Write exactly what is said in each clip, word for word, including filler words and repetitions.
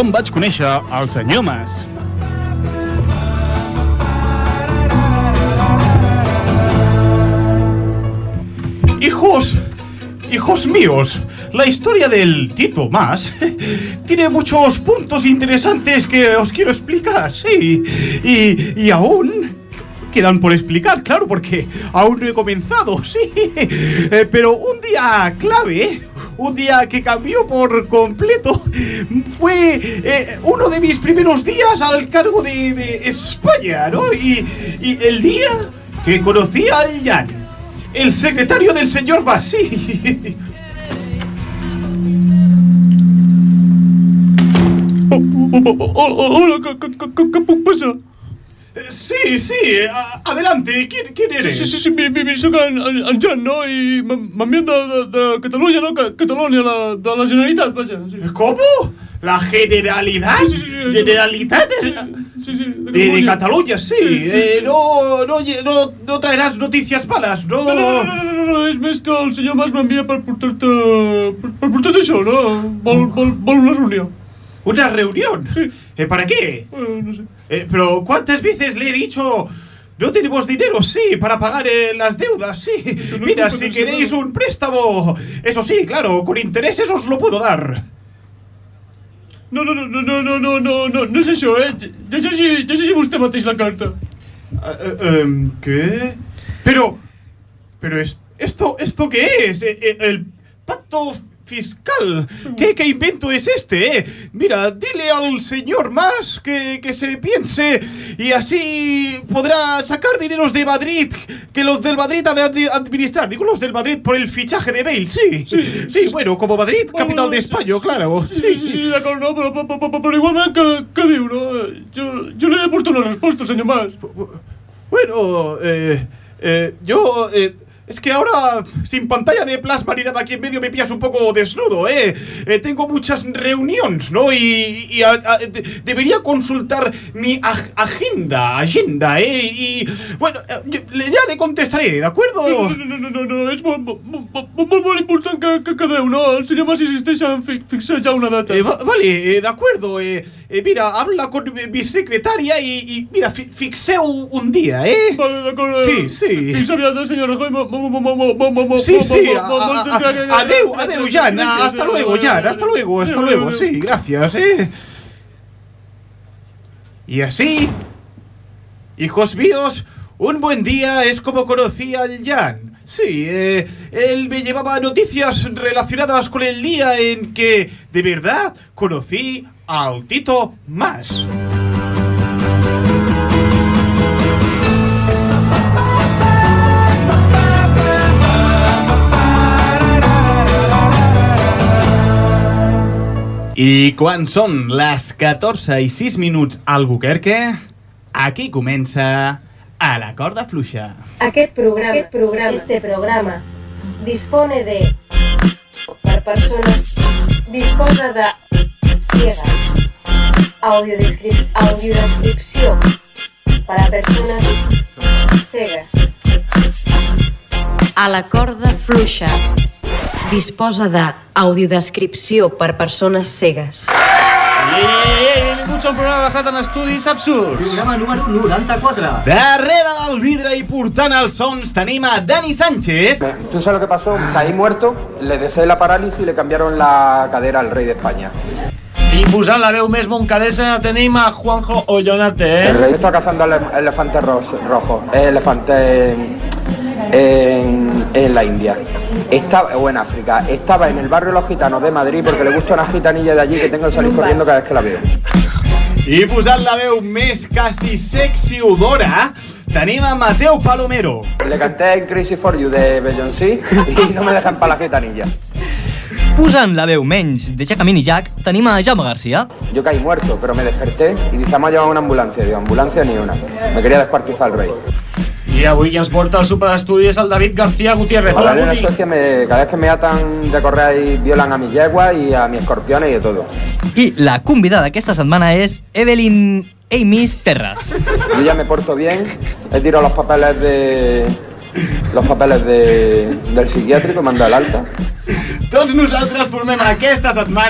com vaig conèixer el senyor Mas. Hijos, hijos míos, la historia del Tito Mas tiene muchos puntos interesantes que os quiero explicar, sí, y, y aún quedan por explicar, claro, porque aún no he comenzado, sí, eh, pero un día clave, un día que cambió por completo, fue eh, uno de mis primeros días al cargo de, de España, ¿no? Y, y el día que conocí al Jan, el secretario del señor Mas, sí. Hola, ¿qué pasa? Sí, sí, adelante, ¿quién, quién eres? Sí, sí, sí, mi, mi, mi soc en, en, en Jan, no? I m'envien de, de, de Catalunya, no? Catalunya, la, de la Generalitat, vaja. Sí. ¿Cómo? ¿La Generalidad? Sí, sí, sí, sí. ¿Generalitat? Sí, sí, sí, de, de, de Catalunya, sí. sí, sí, sí. Eh, no, no, no, no traeràs notícies males, no? No, no, no, no, no, no, no, és més que el senyor Mas m'envia per portar-te... Per, per portar-te això, no? Vol, vol, vol una reunió. ¿Una reunión? Sí. Eh, ¿Para qué? Eh, no sé. Eh, pero ¿cuántas veces le he dicho... No tenemos dinero, sí, para pagar eh, las deudas, sí. No Mira, si queréis un préstamo, eso sí, claro, con intereses os lo puedo dar. No, no, no, no, no, no, no, no, no, no és això, eh? Llegeixi, llegeixi vostè mateix la carta. Uh, uh, um, ¿Qué? Pero, pero es, esto, ¿esto qué es? Eh, el pacto fiscal. ¿Qué, qué invento es este, eh? Mira, dile al señor Mas que, que se piense y así podrá sacar dineros de Madrid que los del Madrid ha de administrar. Digo los del Madrid por el fichaje de Bale, sí. Sí, sí, sí, bueno, como Madrid, capital de España, claro. Sí, sí, sí, d'acord, no, però, però, però, però igualment, què, què diu, no? Jo, jo li he de portar una resposta, senyor Mas. Bueno, eh, eh, yo... Eh, Es que ahora, sin pantalla de plasma ni nada aquí en medio, me pillas un poco desnudo, ¿eh? eh tengo muchas reuniones, ¿no? Y, y a, a, de, debería consultar mi ag agenda, agenda, ¿eh? Y, bueno, yo, ya le contestaré, ¿de acuerdo? No, no, no, no, no, no. És molt, molt, molt, molt important que, que quedeu, no? El senyor Mas insisteix en fi, fixar ja una data. Eh, va, vale, eh, de acuerdo. Eh, eh, mira, habla con mi secretaria y, y mira, fi, fixeu un día, ¿eh? Vale, d'acord. Sí, sí. Fins aviat, senyor Rajoy. Sí, sí, adeu, adeu, Jan, hasta luego, Jan, hasta luego, hasta luego, sí, gracias, eh. Y así, hijos míos, un buen día es como conocí al Jan. Sí, eh, él me llevaba noticias relacionadas con el día en que, de verdad, conocí al Tito Mas. I quan són les catorze i sis minuts a Albuquerque, aquí comença A la corda fluixa. Aquest programa, aquest programa, este programa, dispone de... per persones... disposa de... ciegas. Audiodescrip, audiodescripció per a persones cegues. A la corda fluixa. Disposa d'audiodescripció per persones cegues. Ei, ei, ei, benvinguts a un programa basat en estudis absurds. Programa número noranta-quatre. Darrere del vidre i portant els sons tenim a Dani Sánchez. ¿Tú sabes lo que pasó? Caí muerto, le deseé la parálisis y le cambiaron la cadera al rey de España. I posant la veu més moncadesa tenim a Juanjo Ollonate, eh? El rey está cazando ele elefantes ro rojos, elefantes en, en, en la India. Estaba, o en África. Estaba en el barrio Los Gitanos de Madrid porque le gusta una gitanilla de allí que tengo que salir corriendo cada vez que la veo. I posant la veu més quasi sexy odora, tenim a Mateo Palomero. Le canté en Crazy for You de Beyoncé y no me dejan para la gitanilla. Posant la veu menys de Jacamín i Jack, tenim a Jaume García. Yo caí muerto, pero me desperté y dice, me ha llevado una ambulancia. Digo, ambulancia ni una. Me quería descuartizar el rey. I avui ens porta al superestudis el David García Gutiérrez. Hola, en Suecia me, cada vez que me atan de correr y violan a mis yeguas y a mis escorpiones y de todo. I la convidada d'aquesta setmana és Evelyn Amis Terras. Yo ya me porto bien, he tirado los papeles de... los papeles de, del psiquiátrico, mando al alta. Tots nosaltres formem aquesta setmana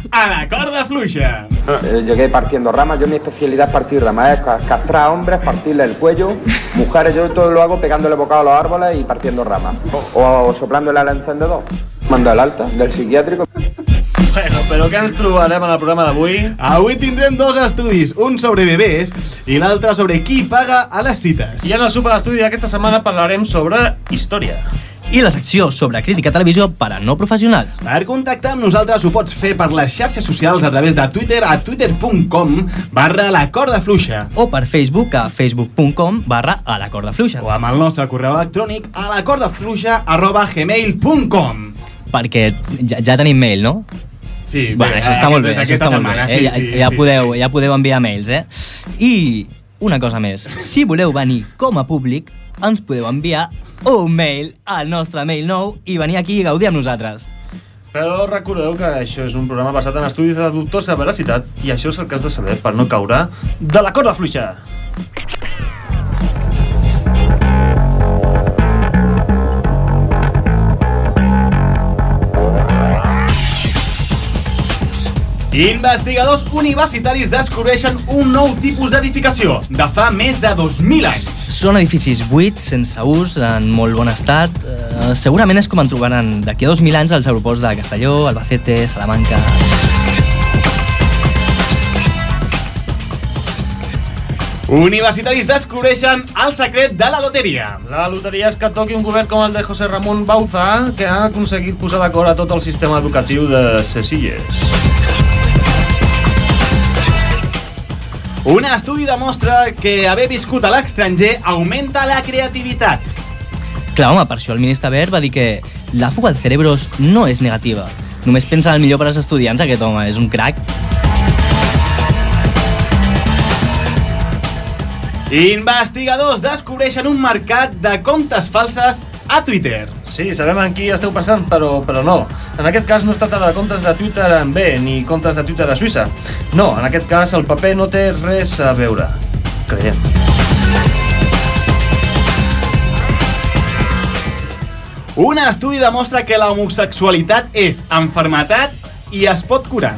a la corda fluixa. Eh, llegué partiendo ramas, yo mi especialidad es partir ramas, es ca- castrar a hombres, partirle el cuello, mujeres, yo todo lo hago pegándole bocado a los árboles y partiendo ramas. O, o soplándole al encendedor. Manda el alta del psiquiátrico. Bueno, però què ens trobarem en el programa d'avui? Avui tindrem dos estudis, un sobre bebès i l'altre sobre qui paga a les cites. I en el super estudi d'aquesta setmana parlarem sobre història. I la secció sobre crítica a televisió per a no professionals. Per contactar amb nosaltres ho pots fer per les xarxes socials a través de Twitter a twitter punt com barra la corda fluixa O per Facebook a facebook punt com barra a la corda fluixa. o amb el nostre correu electrònic a la corda fluixa arroba gmail punt com. Perquè ja, ja tenim mail, no? Sí, Bueno, això està molt bé, això està molt bé. Eh? Ja, ja, podeu, ja podeu enviar mails, eh? I una cosa més, si voleu venir com a públic, ens podeu enviar un mail al nostre mail nou i venir aquí i gaudir amb nosaltres. Però recordeu que això és un programa basat en estudis de dubtosa veracitat i això és el que has de saber per no caure de la corda fluixa. Investigadors universitaris descobreixen un nou tipus d'edificació de fa més de dos mil anys. Són edificis buits, sense ús, en molt bon estat. Eh, segurament és com en trobaran d'aquí a dos mil anys als aeroports de Castelló, Albacete, Salamanca... Universitaris descobreixen el secret de la loteria. La loteria és que toqui un govern com el de José Ramón Bauza, que ha aconseguit posar d'acord a tot el sistema educatiu de Sesilles. Un estudi demostra que haver viscut a l'estranger augmenta la creativitat. Clar, home, per això el ministre Wert va dir que la fuga de cerebros no és negativa. Només pensa el millor per als estudiants, aquest home, és un crac. Investigadors descobreixen un mercat de comptes falses a Twitter. Sí, sabem en qui esteu pensant, però, però no. En aquest cas no es tracta de comptes de Twitter en B, ni comptes de Twitter a Suïssa. No, en aquest cas el paper no té res a veure. Creiem. Un estudi demostra que la homosexualitat és enfermetat i es pot curar.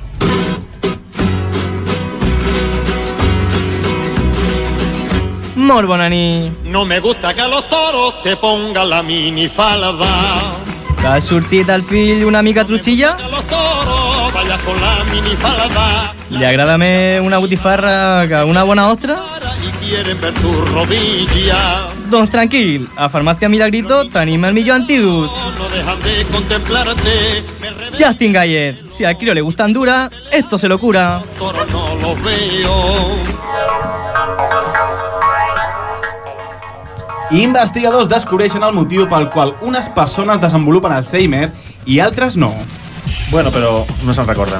Molt bona nit. No me gusta que los toros te pongan la minifalda. Que ha sortit el fill una mica trutxilla? Que los toros vayas con la minifalda. Li agrada més una botifarra que una bona ostra? Y quieren ver tu rodilla. Doncs tranquil, a Farmàcia Milagrito tenim el millor antídot. No dejan de contemplarte. Justin Gayer, si al crío le gustan dura, esto se lo cura. Toros no los veo. Investigadors descobreixen el motiu pel qual unes persones desenvolupen Alzheimer i altres no. Bueno, però no se'n recorden.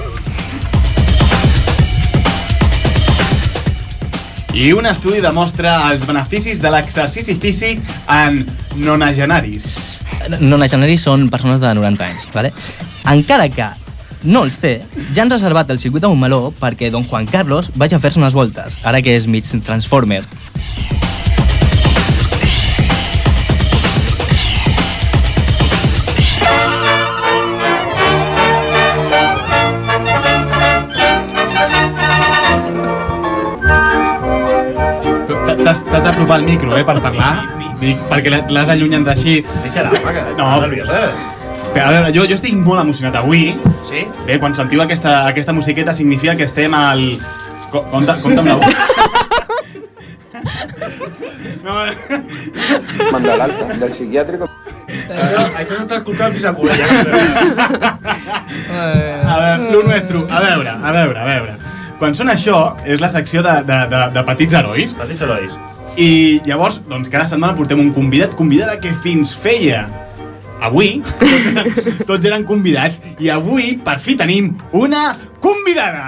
I un estudi demostra els beneficis de l'exercici físic en nonagenaris. Nonagenaris són persones de noranta anys, ¿vale? Encara que no els té, ja han reservat el circuit a Montmeló perquè don Juan Carlos vagi a fer-se unes voltes, ara que és mig transformer. T'has d'apropar el micro, eh, per parlar, Dic, perquè l'has allunyant d'així. Deixa-la, home, que No. està nerviosa. A veure, jo, jo estic molt emocionat avui. Sí? Bé, quan sentiu aquesta, aquesta musiqueta significa que estem al... Co compte, compte amb la boca. No, Manda el alta del psiquiátrico. Això, això s'està escoltant fins a cura, ja. a veure, lo nuestro. A veure, a veure, a veure. Quan sona això, és la secció de, de, de, de petits herois. Petits herois. I llavors, doncs, cada setmana portem un convidat, convidada que fins feia avui, tots eren, tots eren convidats, i avui, per fi, tenim una convidada!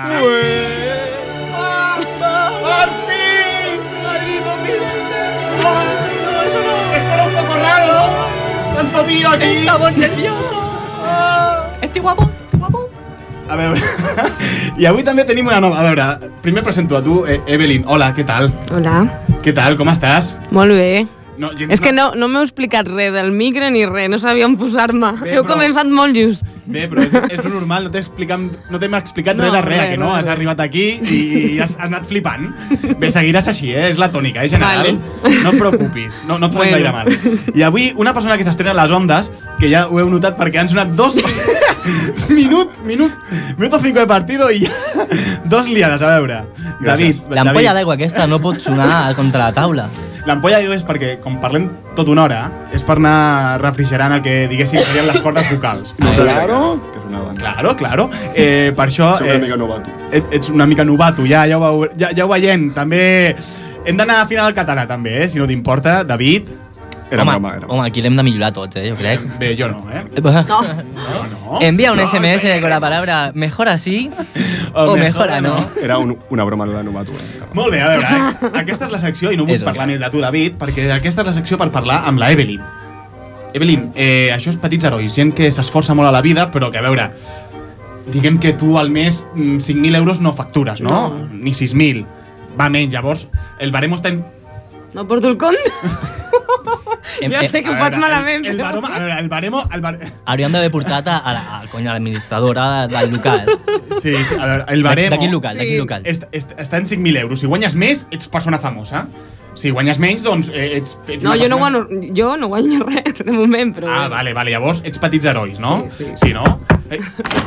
¡Por fin! ¡Madrito, Miguel! No, eso no, esto era un poco raro. Tanto tío aquí. Estamos nerviosos. Estoy guapo, estoy guapo. A veure, i avui també tenim una nova. A veure, primer presento a tu, eh, Evelyn. Hola, què tal? Hola. Què tal, com estàs? Molt bé. No, gens És que no, no m'heu explicat res del micro ni res, no sabia on posar-me. Bé, Heu però- començat molt just. Bé, però és, és normal, no t'he explicat, no t'hem explicat No, res de res, res, que no? res, Has res. arribat aquí i has, has anat flipant. Bé, seguiràs així, eh? És la tònica, eh, general. Vale. No et preocupis, no, no et fas Bueno. gaire mal. I avui, una persona que s'estrena a les ondes, que ja ho heu notat perquè han sonat dos... minut, minut, minut o cinco de partido i ja... dos liades, a veure. David, L'ampolla David. d'aigua aquesta no pot sonar contra la taula. L'ampolla d'aigua és perquè, com parlem tota una hora, és per anar refrigerant el que, diguéssim, serien les cordes vocals. Claro. Que és una banda. Claro, claro. Eh, per això... Soc una mica novato. Et, ets una mica novato, ja, ja, ho, veu- ja, ja ho veiem. També hem d'anar a final al català, també, eh, si no t'importa. David... Era home, broma, era. home, aquí l'hem de millorar tots, eh, jo crec. Bé, jo no, eh? No. No, no. Envía un S M S con la palabra mejor así o, mejor a no. Era un, una broma de novato. Eh? Molt bé, a veure, eh? Aquesta és la secció, i no vull És parlar ok. més de tu, David, perquè aquesta és la secció per parlar amb la Evelyn. Evelyn, eh, això és petits herois, gent que s'esforça molt a la vida, però que, a veure, diguem que tu al mes mm, cinc mil euros no factures, no? No. Ni sis mil. Va menys, llavors, el baremo està en... No porto el compte? Em- Jo em- sé que ho A fas veure, malament, el, el, però... baremo, a veure, el baremo... El bar... Hauríem d'haver portat a, a, la, a, cony, a l'administradora del local. Sí, sí, a veure, el De, baremo... de quin local? De Sí. quin local? est, est, està en cinc mil euros. Si guanyes més, ets persona famosa. Si guanyes menys, doncs eh, ets, ets No, una jo no, persona... guanyo, jo no guanyo res, de moment, però... Ah, vale, vale. Llavors ets petits herois, no? Sí, sí. Sí, no? Eh,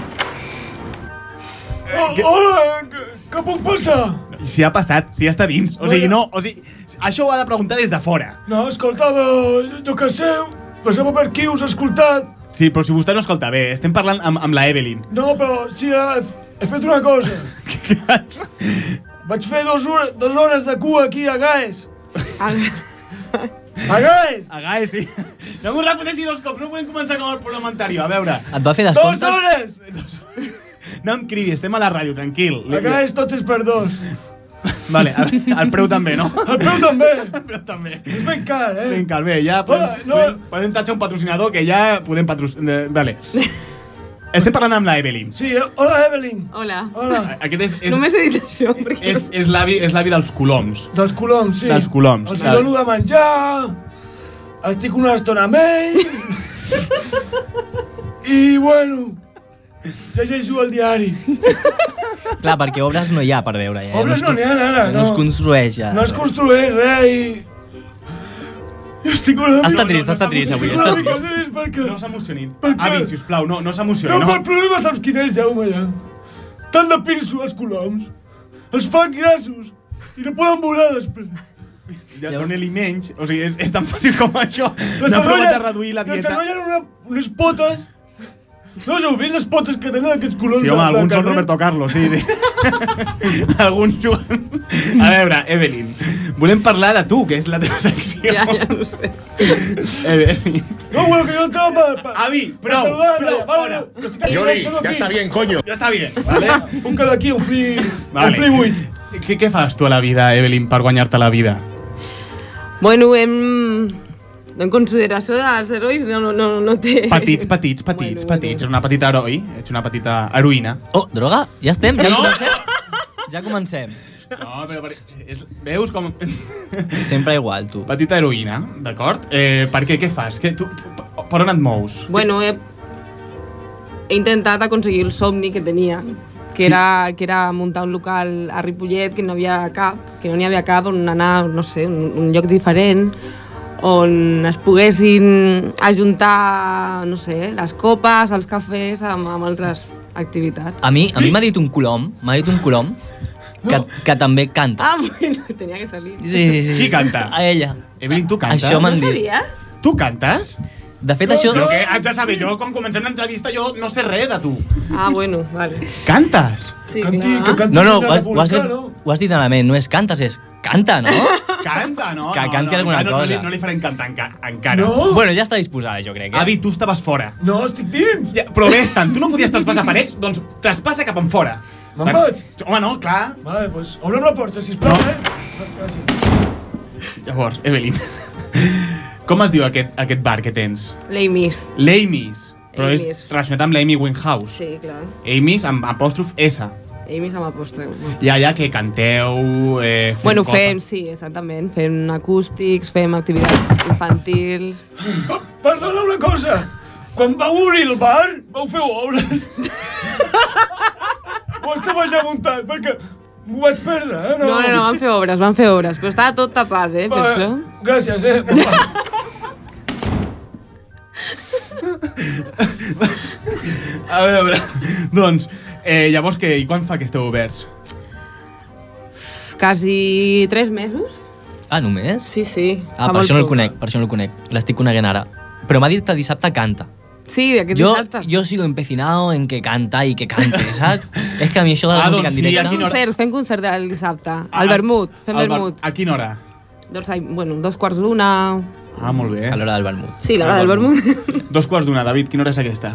Oh, hola, què, què puc passar? si ha passat, si ja està dins. O sigui, no... O sigui, això ho ha de preguntar des de fora. No, escoltava, jo què sé, passava per aquí, us he escoltat. Sí, però si vostè no escolta bé, estem parlant amb, amb la Evelyn. No, però sí, he, he fet una cosa. Vaig fer dos, hores, dos hores de cua aquí a Gaes. Ah, A Gaes! A Gae, sí. No m'ho repeteixi dos cops, no podem començar com el parlamentari. A veure... Et va fer Dos descompte? hores! No em cridi, estem a la ràdio, tranquil. A Gaes tot és per dos. Vale, a- el preu també, no? El preu també. El preu també. És ben car, eh? Ben car, bé, ja podem, Hola, no. podem, podem tatxar un patrocinador que ja podem patrocinar... Eh, vale. Estem parlant amb la Evelyn. Sí, eh? Hola, Evelyn. hola. Hola. Aquest és, és, Només he dit això, perquè... és, és l'avi és l'avi dels coloms. Dels coloms, sí. Dels coloms. Els hi dono de menjar, estic una estona amb ells, i bueno, llegeixo el diari. Clar, perquè obres no hi ha per veure, ja. Obres es no n'hi ha, ara, No es no. construeix, ja. No es construeix res i... I estic una mica... Està trist, està trist avui, Estic està una mica trist. trist perquè... No s'emocioni. Per què? Avi, sisplau, no, no s'emocioni. No, No, però el problema saps quin és, Jaume, ja? Tant de pinso els coloms, els fan grassos i no poden volar després. Ja dona-li menys. O sigui, és, és tan fàcil com això. No ha Desenrotllen- provat de reduir la dieta. Desenrotllen una, unes potes. No us heu vist les potes que tenen aquests coloms? Sí, home, de- de alguns són carrer? Roberto Carlos, sí, sí. alguns juguen... A veure, Evelyn, volem parlar de tu, que és la teva secció. Ja, ja no sé. Evelyn. No, bueno, que yo entraba para... Pa, Avi, para prou, saludar, prou, vale, fora. que estic aquí, Yoli, tengo ya aquí. está bien, coño. Ja està bé, vale? Un cada aquí, ompli... Vale. Ompli buit. Què, què fas tu a la vida, Evelyn, per guanyar-te la vida? Bueno, hem... En consideració dels herois no, no, no, no té... Petits, petits, petits, Bueno, petits. Ets una petita heroi, ets una petita heroïna. Oh, droga? Ja estem? Ja No! comencem? Ja comencem. No, però... Per, és, veus com... Sempre igual, tu. Petita heroïna, d'acord? Eh, per què? Què fas? Que tu, per on et mous? Bueno, he, he intentat aconseguir el somni que tenia, que era, que era muntar un local a Ripollet que no havia cap, que no n'hi havia cap on anar, no sé, un, un lloc diferent, on es poguessin ajuntar, no sé, les copes, els cafès amb, amb altres activitats. A mi a mi m'ha dit un colom, m'ha dit un colom, que, que també canta. Ah, bueno, tenia que salir. Sí, sí, sí. Qui canta? A ella. Evelyn, tu cantes? Això m'han No dit. sabies? Tu cantes? De fet, això... Però què haig de saber? Jo, quan comencem l'entrevista, jo no sé res de tu. Ah, bueno, vale. Cantes? Sí, Canti, clar. que canti No, no, una ho has, ho, has, republicana. ho has dit malament, no és cantes, és canta, no? Canta, no? Que no, canti no, alguna no, no, cosa. li, no li farem cantar enca encara. No? Bueno, ja està disposada, jo crec, eh? Avi, tu estaves fora. No, estic dins. Ja, però ves tant, tu no podies traspassar parets, doncs traspassa cap en fora. Me'n vaig? Home, no, clar. Vale, pues, obre'm la porta, sisplau, No. eh? Gràcies. Llavors, Evelyn, com es diu aquest, aquest bar que tens? L'Amis. L'Amis. Però és Amy's. relacionat amb l'Amy Winehouse. Sí, clar. Amis amb apòstrof S. Amis amb apòstrof. I allà que canteu, eh, fem Bueno, coses. fem, sí, exactament. Fem acústics, fem activitats infantils. Oh, perdona una cosa. Quan vau obrir el bar, vau fer obres. O estava ja muntat, perquè m'ho vaig perdre, eh? No, no, no, van fer obres, van fer obres, però estava tot tapat, eh, per això. Gràcies, eh? A veure, doncs, eh, llavors què? I quan fa que esteu oberts? Quasi tres mesos. Ah, només? Sí, sí. Ah, per això no el conec, per això no el conec. L'estic coneguent ara. Però m'ha dit que dissabte canta. Sí, aquest yo, dissabte. Yo sigo empecinado en que canta i que cante, saps? És que a mi això de la Ah, música doncs en sí, directe... a quina hora- Concerts, fem concert el dissabte. Ah, Al vermut, fem al bar- vermut. A quina hora? Doncs, ai, bueno, dos quarts d'una... Ah, molt bé. A l'hora del vermut. Sí, l'hora del vermut. Dos quarts d'una, David, quina hora és aquesta?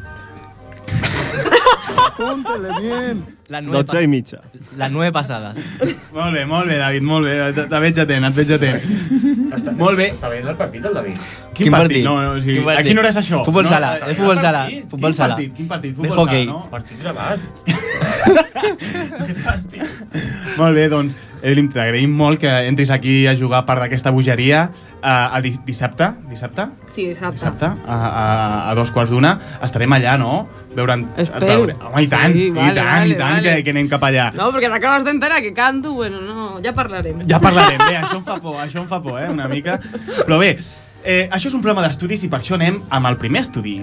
Póntele bien. La nueve Dotze i mitja. Les nueve passades. Molt bé, molt bé, David, molt bé. Te, te veig atent, et veig atent. Està, Molt bé. Està veient el partit, el David? Quin, partit? No, no, o sigui, Quin a partit? quina hora és això? Futbol no, sala, eh, és futbol sala, partit? futbol Quin sala. Partit? Quin partit? De Futbol hockey. sala, no? Partit gravat. Que fàstic. Molt bé, doncs, Evelyn, t'agraïm molt que entris aquí a jugar part d'aquesta bogeria a, a di- dissabte, dissabte? Sí, dissabte. Dissabte, a, a, a dos quarts d'una. Estarem allà, no? Veure'n... Espero. Veure... Home, i tant, Sí, i vale, tant, vale, i tant, vale. que, que anem cap allà. No, perquè t'acabes d'enterar que canto, bueno, no, ja parlarem. Ja parlarem, bé, això em fa por, això em fa por, eh, una mica. Però bé, eh, això és un programa d'estudis i per això anem amb el primer estudi.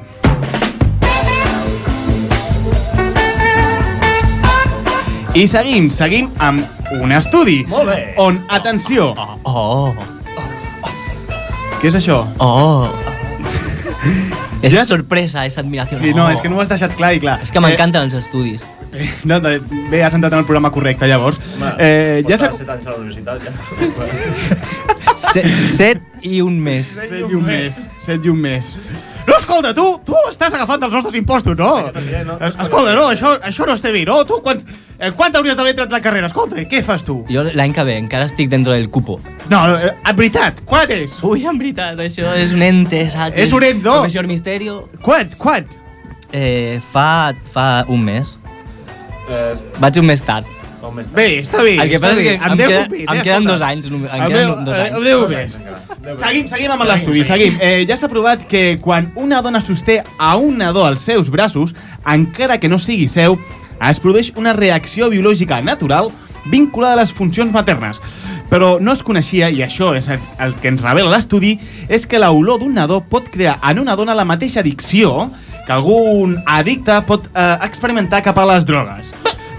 I seguim, seguim amb un estudi. Molt bé. On, atenció... Oh, Què és això? oh. És Ja- sorpresa, és admiració. Sí, no, és que no ho has deixat clar i clar. És que m'encanten els estudis. Eh, no, de- bé, has entrat en el programa correcte, llavors. Home, Eh, ja s'ha... set anys a la universitat, ja. Set, set i un mes. Set i un mes. Set i un mes. No, escolta, tu, tu estàs agafant els nostres impostos, no? Sí, també, no? Es- Escolta, no, això, això no està bé, no? Tu, quan, eh, quan t'hauries d'haver entrat a la carrera? Escolta, què fas tu? Jo l'any que ve encara estic dentro del cupo. No, eh, en veritat, quan és? Ui, en veritat, això és un ente, saps? És un ent, no? Professor Misterio. Quan, quan? Eh, fa, fa un mes. Eh, Vaig un mes tard. un mes tard. Bé, està bé. El que està passa és bé. que em, deu queda, un mes, em eh, queden escolta. dos anys. Em Em queden deu- dos eh, anys. em deu un Dos mes. anys encara. Deu Seguim, seguim amb Seguim, l'estudi, seguim. seguim. Eh, ja s'ha provat que quan una dona sosté a un nadó als seus braços, encara que no sigui seu, es produeix una reacció biològica natural vinculada a les funcions maternes. Però no es coneixia, i això és el, el que ens revela l'estudi, és que l'olor d'un nadó pot crear en una dona la mateixa addicció que algun addicte pot eh, experimentar cap a les drogues.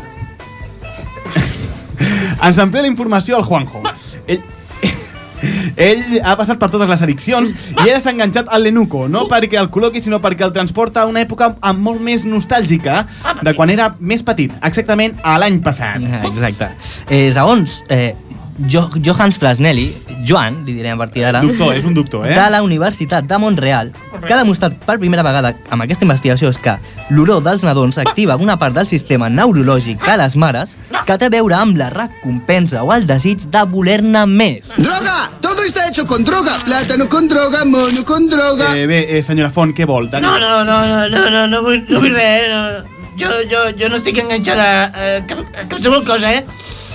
Ens amplia la informació el Juanjo. Ell, ell ha passat per totes les addiccions i ara s'ha enganxat al Lenuco, no perquè el col·loqui, sinó perquè el transporta a una època amb molt més nostàlgica de quan era més petit, exactament a l'any passat. Exacte. Eh, segons eh, jo, Johans Frasnelli, Joan, li direm a partir d'ara, Doctor, és un doctor, eh? de la Universitat de Montreal, que ha demostrat per primera vegada amb aquesta investigació és que l'olor dels nadons activa una part del sistema neurològic de les mares que té a veure amb la recompensa o el desig de voler-ne més. ¡Droga! Todo está hecho con droga. Plátano con droga, mono con droga. Eh, bé, eh, senyora Font, què vol? No, no, no, no, no, no, no vull, no vull res. No. Jo, jo, jo no estic enganxada a cap, a qualsevol cosa, eh?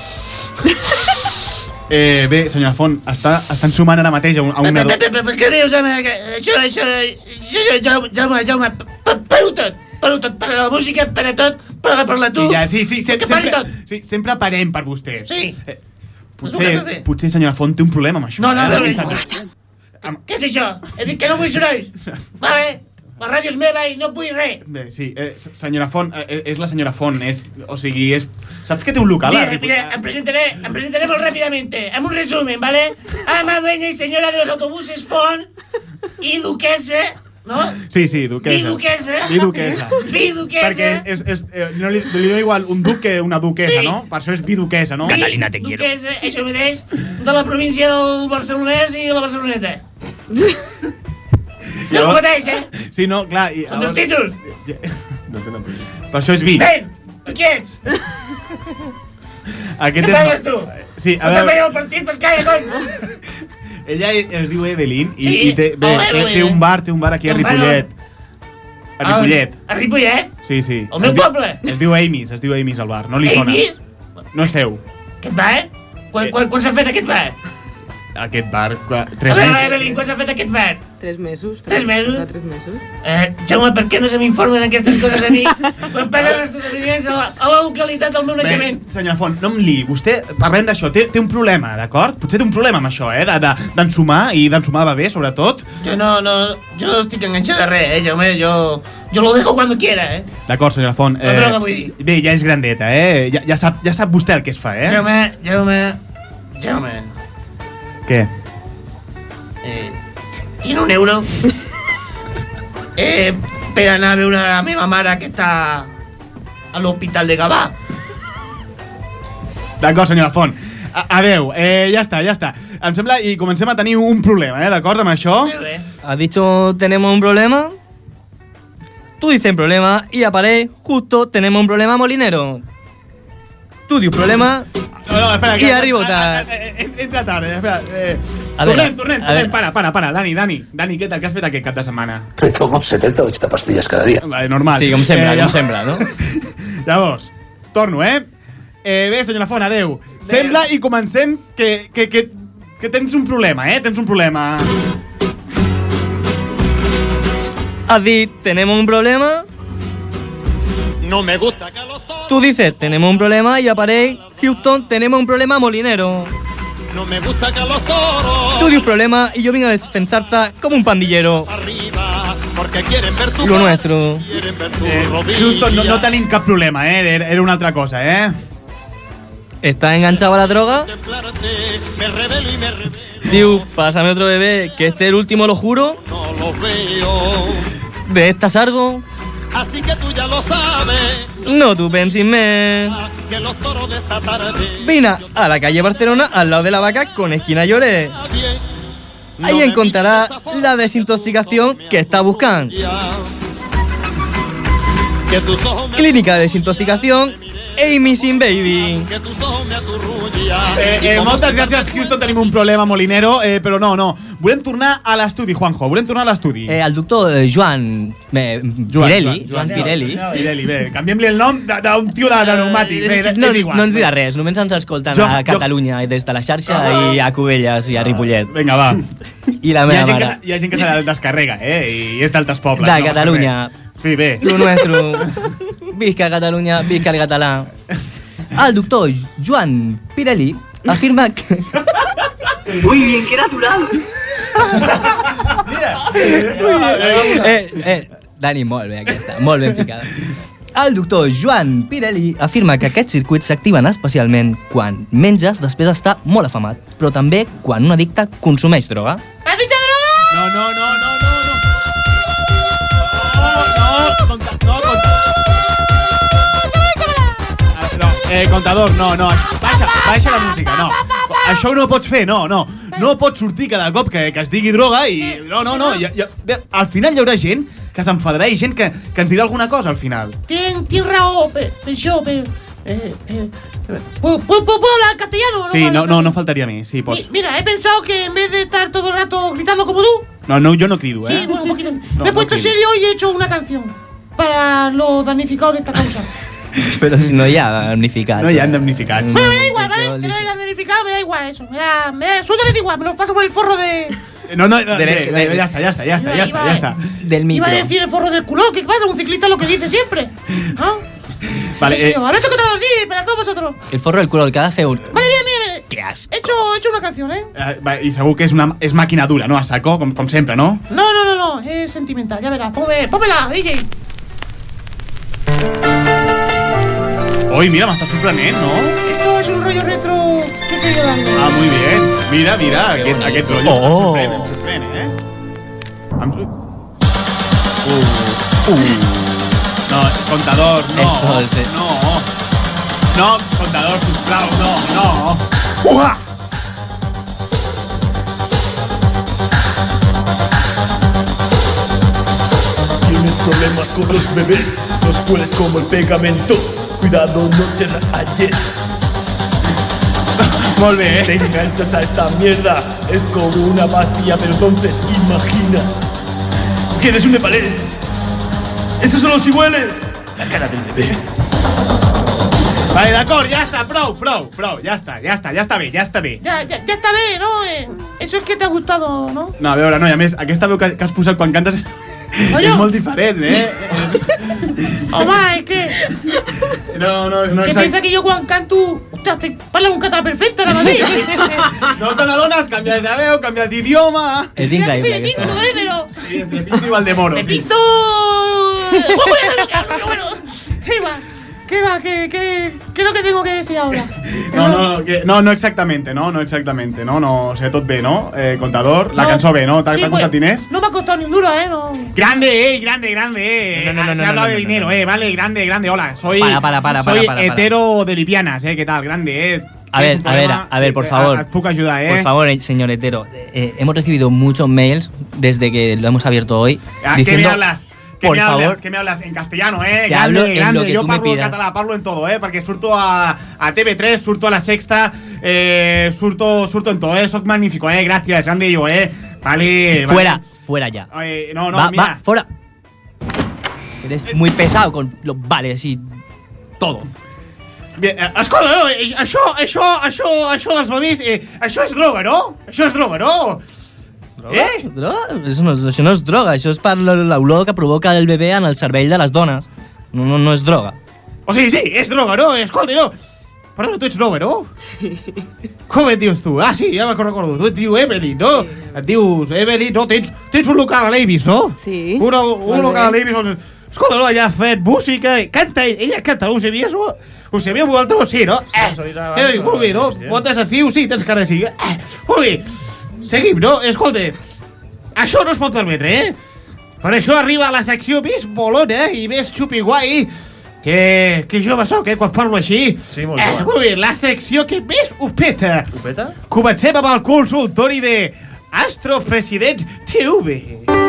Eh, bé, senyora Font, està, estan sumant ara mateix a un, a un nadó. Què dius, home? Que Això, això, això, Jaume, Jaume, Jaume, per-ho tot, per-ho tot, per a la música, per a tot, per a per la tu. Sí, ja, sí, sí, sem Que pari sempre, tot. sí, sempre parem per vostè. Sí. Eh, Tu què potser, estàs dient? potser, senyora Font, té un problema amb això. No, no, eh? no, Està- no. Què és això? He dit que no vull sorolls. Vale, la ràdio és meva i no vull res. Bé, sí, eh, se- senyora Font, eh, és la senyora Font, és, o sigui, és... Saps que té un local? Mira, a mira, em presentaré, em presentaré molt rápidamente. En un resumen, ¿vale? Ama, dueña y señora de los autobuses Font y duquesa, ¿no? Sí, sí, duquesa. Mi duquesa. Mi duquesa. Mi duquesa. Perquè és, és, eh, no li, li dona igual un duc que una duquesa, Sí. no? Per això és biduquesa, no? Catalina, te quiero. Duquesa, això mateix, de la província del Barcelonès i la Barceloneta. No és el mateix, eh? Sí, no, clar... I, Són dos títols. No tenen problema. Per això és vi. Ven, tu qui ets? Aquest Què parles tu? Sí, a Estàs veure... veient el partit? Pues calla, cony. Ella es diu Evelyn i, Sí? i té, bé, Oh, té, Evelyn. té un bar, té un bar aquí a Un bar Ripollet. A Ripollet. A Ripollet? Sí, sí. Al meu Es diu- poble? Es diu Amy's, es diu Amy's el bar. No li sona. Amy's? No és seu. Aquest bar? Quan, quan, quan s'ha fet aquest bar? aquest bar? A Tres veure, mesos? Evelyn, quan s'ha fet aquest bar? Tres mesos. Tres mesos? De tres mesos. Eh, Jaume, per què no se m'informa d'aquestes coses a mi? Quan passen els establiments a la, a la localitat del meu naixement. Bé, senyora Font, no em liï. Vostè, parlem d'això, té, té un problema, d'acord? Potser té un problema amb això, eh? D'ensumar, de, de, i d'ensumar va bé, sobretot. Jo no, no, jo no estic enganxat a res, eh, Jaume? Jo, jo lo dejo cuando quiera, eh? D'acord, senyora Font. La droga, vull dir. Bé, ja és grandeta, eh? Ja, ja, sap, ja sap vostè el que es fa, eh? Jaume, Jaume, Jaume. Què? Eh, tiene un euro eh, per anar a veure la meva mare que està a l'hospital de Gavà. D'acord, senyora Font. A, adeu, eh, ja està, ja està. Em sembla, i comencem a tenir un problema, eh? D'acord amb això? ¿Ha dicho tenemos un problema? Tú dices problema y aparece justo tenemos un problema molinero. Tú dius problema no, no, espera, i que, arribota. Entra tard, eh, espera. Eh, A tornem, veure, tornem, a tornem. veure. Para, para, para. Dani, Dani. Dani, què tal? Què has fet aquest cap de setmana? Me tomo setenta o ochenta pastillas cada día. Vale, normal. Sí, com sembla, Eh, com ja- sembla, no? Llavors, torno, eh? eh bé, senyora Font, adeu. Sembla i comencem que, que, que, que tens un problema, eh? Tens un problema. Has dit tenemos un problema, No me gusta que los tú dices tenemos un problema y aparece Houston tenemos un problema molinero. no me gusta que los toros Tú dius problema y yo vengo a defensarte como un pandillero. arriba porque quieren ver tu Lo nuestro. quieren ver tu Eh, rodilla. Houston, no, no tenim cap problema, eh? Era, era una altra cosa, eh? ¿Estás enganchado a la droga? Me revelo y me revelo, Diu, pásame otro bebé, que este es el último, lo juro. no lo veo. De esta sargo, Así que tú ya lo sabes, no tú pensis més. que los toros de esta tarde Vine a la calle Barcelona, al lado de la vaca, con esquina Lloré. Ahí encontrarás la desintoxicación que está buscando. que tus ojos me Clínica de desintoxicación Amy Sin Baby. que tus ojos me aturrullan. Eh, eh, moltes gràcies, Houston. Tenim un problema molinero, eh, però no, no. Volem tornar a l'estudi, Juanjo. Volem tornar a l'estudi. Eh, el doctor eh, Joan, eh, Pirelli, Joan, Pirelli. Pirelli, bé. Canviem-li el nom de- d'un tio de, de pneumàtic. Bé, Eh, no, és igual. no ens dirà res, només ens escolten Jo- a jo- Catalunya des de la xarxa i a Cubelles i a Ripollet. Vinga, va. I la Hi ha, meva gent que, mare. se- hi ha gent que se la descarrega, eh? I és d'altres pobles. De no passa Catalunya. res. Sí, bé. Lo nuestro. Visca Catalunya, visca el català. El doctor Joan Pirelli afirma que... Muy bien, qué natural. eh, eh, Dani, molt bé aquesta, molt ben ficada. El doctor Joan Pirelli afirma que aquests circuits s'activen especialment quan menges després d'estar molt afamat, però també quan un addicte consumeix droga. Has dicho droga? No, no, no, no, no. No, no, conta, no, conta. Ah, no, eh, contador, no, no. Baixa, baixa la música, no. Això no ho pots fer, no, no. No pots sortir cada cop que, que es digui droga i... No, no, no. Ja, ja, bé, al final hi haurà gent que s'enfadarà i gent que, que ens dirà alguna cosa al final. Tien, tien raó, per, per això, per... Eh, eh, ¿Puedo, puedo, puedo hablar castellano? Sí, puedo no, hablar no, no faltaría a mí, sí, Mi- pots. Mira, he pensado que en vez de estar todo el rato gritando como tú, No, no, yo no crido, sí, eh. bueno, un poquito, No, me he puesto no crido. serio y he hecho una canción para los damnificados de esta causa. Però si no hi ha damnificats. No hi ha damnificats. Bueno, me da igual, ¿vale? Que no haya damnificado, me da igual eso. Me da, me da absolutamente igual, me lo paso por el forro de... No, no, no, De- de- de- de- ya está, ya está, ya está, ya está, ya está. Del micro. Iba a decir el forro del culo, ¿qué pasa? Un ciclista es lo que dice siempre, ¿no? Vale, Sí, eh, ahora toca todo así, para todos vosotros. El forro del culo el que ha de fer un... Vale, bien, bien, bien. Que asco. He hecho, he hecho una canción, ¿eh? eh, va, I segur que és, una, és màquina dura, no? A saco, com, com sempre, no? No, no, no, no, es sentimental, ya verás. Póngame, póngala, D J. Ui, mira, m'està sorprenent, no? Esto es un rollo retro que he querido darle. Ah, muy bien. Mira, mira, aquest, aquest rotllo Oh. em sorprèn, em sorprèn, eh? Em... Uh, uh. No, contador, no. Esto es, eh. No. No, contador, sisplau, no, no. Uah! Tienes problemas con los bebés, los cueles como el pegamento. Cuidado, no te rayes. Molt bé, Te eh? enganchas a esta mierda. Es como una pastilla, pero entonces imagina que eres un nepalés. Eso solo si hueles la cara del bebé. Vale, d'acord, ja està, prou, prou, prou, ja està, ja està, ja està bé, ja està bé. Ya, ya, ya está bien, ¿no? Eh, Eso es que te ha gustado, ¿no? No, a veure, no, i a més, aquesta veu que, que has posat quan cantes és molt diferent, eh? Home, és que... No, no, no, que exacte. pensa que jo quan canto... Ostres, te parlo un català perfecte, ara mateix. No te n'adones, canvies de veu, canvies d'idioma... És increïble, aquesta. Pinto, eh, però... Sí, entre Pinto i Valdemoro. Me sí. pinto... ¿Cómo voy a sacar? Pero bueno, ¿qué va? ¿Qué va? ¿Qué, qué, ¿Qué es lo que tengo que decir ahora? No, no, que, no, no exactamente, no, no exactamente, no, no, o sigui, tot bé, no? Eh, contador, la No. cançó bé, no? T'ha Sí, t'ha costat pues, diners? No me ha costado ni un duro, ¿eh? No. Grande, eh, grande, grande, eh. No, no, no, Se no, ha hablado no, de no, dinero, no. eh, vale, grande, grande, hola, soy... Para, para, para, soy para, para, para. hetero de Lipianas, eh, ¿qué tal? Grande, eh. A ver, a ver, a ver, por favor. Et puc ayudar, eh. Por favor, eh, señor hetero. Eh, hemos recibido muchos mails desde que lo hemos abierto hoy. ¿A diciendo, ¿Qué me hablas? ¿Qué por me favor, hablas? ¿Qué me hablas? En castellano, eh? Te grande, hablo en grande. lo que Yo tú me parlo en pidas. català, parlo en todo, eh? Perquè surto a, a T V tres, surto a La Sexta, eh, surto, surto en todo, eh? Soc magnífico, eh? Gracias, grande yo, eh? Vale, vale. fuera, fuera ya. Eh, no, no, va, mira. va, fuera. Eres muy pesado con los vales y todo. Bien, eh, escolta, no, eh, això, això, això, això dels bebès, eh, això és droga, no? Això és droga, no? Droga? Eh? Droga? Això no, això no és droga, això és per l'olor que provoca el bebè en el cervell de les dones. No, no, no és droga. O sigui, sí, és droga, no? Escolta, no. Perdona, tu ets nova, no? Sí. Com et dius tu? Ah, sí, ja me'n recordo. Tu et dius Evelyn, no? Sí. Et dius Evelyn, no? Tens, tens un local a l'Avis, no? Sí. Un, un local a l'Avis on... Escolta, no, allà ha fet música, canta, ella canta, no ho sabies? Ho, ho sabíeu vosaltres? Sí, no? Eh, eh, molt bé, no? Moltes acius, sí, tens cara sí. Eh, molt bé. Seguim, no? Escolta, això no es pot permetre, eh? Per això arriba la secció més bolona i més xupiguai que, que jo soc, eh, quan parlo així. Sí, molt eh, bé. molt bé, la secció que més ho peta. Ho peta? Comencem amb el consultori de Astropresident T V.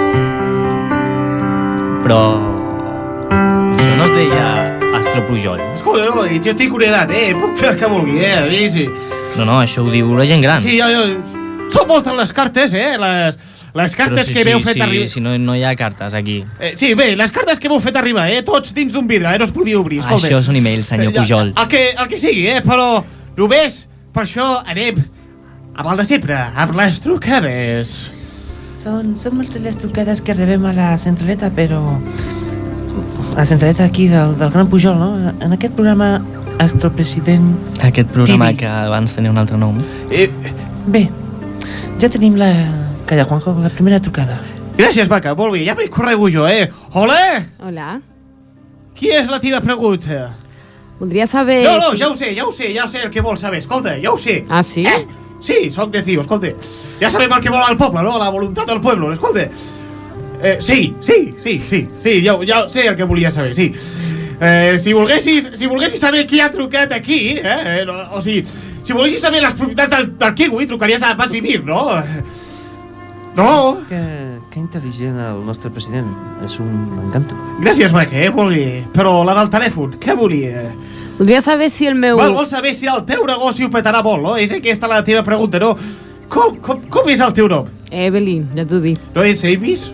Però... això no es deia Astro Pujol. Escolta, no, jo tinc una edat, eh? Puc fer el que vulgui, eh? A mi, sí. No, no, això ho diu la gent gran. Sí, jo, jo... Són moltes les cartes, eh? Les, les cartes si, que m'heu fet si, arribar. Si no, no hi ha cartes aquí. Eh, sí, bé, les cartes que m'heu fet arribar, eh? Tots dins d'un vidre, eh? No es podia obrir, escolta. Això són emails, senyor Pujol. El que, el que sigui, eh? Però només per això anem amb el de sempre, amb les trucades. Són, són moltes les trucades que rebem a la centraleta, però... A la centraleta aquí del, del Gran Pujol, no? En aquest programa Astropresident... Aquest programa T V. que abans tenia un altre nom. Eh, Bé, ja tenim la... Calla, Juanjo, la primera trucada. Gràcies, Vaca, molt bé, ja m'he corregut jo, eh? Hola! Hola. Qui és la teva pregunta? Voldria saber... No, no, si- ja ho sé, ja ho sé, ja sé el que vols saber. Escolta, ja ho sé. Ah, sí? Eh? Sí, soc de Cio, escolta. Ja sabem el que vol el poble, no? La voluntat del poble, escolta. Eh, sí, sí, sí, sí, sí, ja, ja sé el que volia saber, sí. Eh, si volguessis, si volguessis saber qui ha trucat aquí, eh? No, o sigui, si volguessis saber les propietats del, del kiwi, trucaries a Vas Vivir, no? No? Que, que intel·ligent el nostre president. És un encanto. Gràcies, Vaca, eh? Molt bé. Però la del telèfon, què volia? Voldria saber si el meu... Vol, vol saber si el teu negoci ho petarà molt, no? És aquesta la teva pregunta, no? Com, com, com és el teu nom? Evelyn, ja t'ho dic. No és Avis?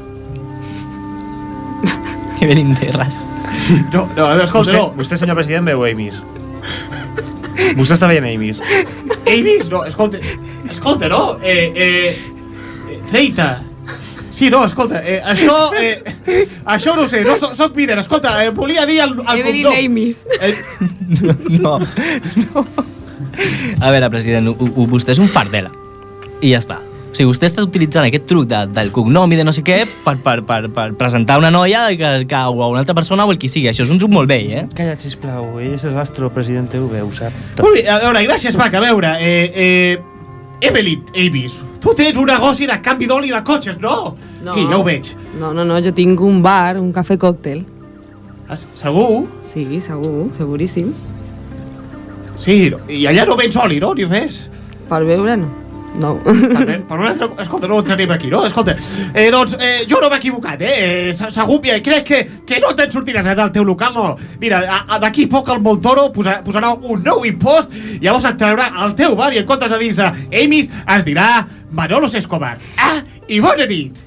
Evelyn Terras. No, no, escolta, Vostè, no. vostè, senyor president, veu Amis. Vostè està veient Amis. Avis? No, escolta, escolta, no? Eh, eh, eh trenta. Sí, no, escolta, eh, això, eh, això no ho sé, no, soc, soc líder, escolta, eh, volia dir el, el Evelyn Amis. Eh, No, no. A veure, president, u- u- vostè és un fardela. I ja està. O sigui, vostè està utilitzant aquest truc de, del cognom i de no sé què per, per, per, per presentar una noia que, que, o a una altra persona o el qui sigui. Això és un truc molt vell, eh? Calla't, sisplau. Ell és l'astro president T V, ho sap. molt bé, a veure, gràcies, Pac, a veure, eh, eh, Evelyn Avis, tu tens un negoci de canvi d'oli de cotxes, no? No. Sí, ja ho veig. No, no, no, jo tinc un bar, un cafè còctel. Ah, segur? Sí, segur, seguríssim. Sí, no, i allà no vens oli, no? Ni res? Per veure, no. No. Per, per un altre... Escolta, no entrarem aquí, no? Escolta, eh, doncs, eh, jo no m'he equivocat, eh? eh se- segur, eh, crec que, que no te'n sortiràs eh, del teu local, no. Mira, a- a- d'aquí poc el Montoro posa, posarà un nou impost, llavors et traurà el teu bar i en comptes de dir-se Amis, es dirà Manolo Escobar. Ah, i bona nit!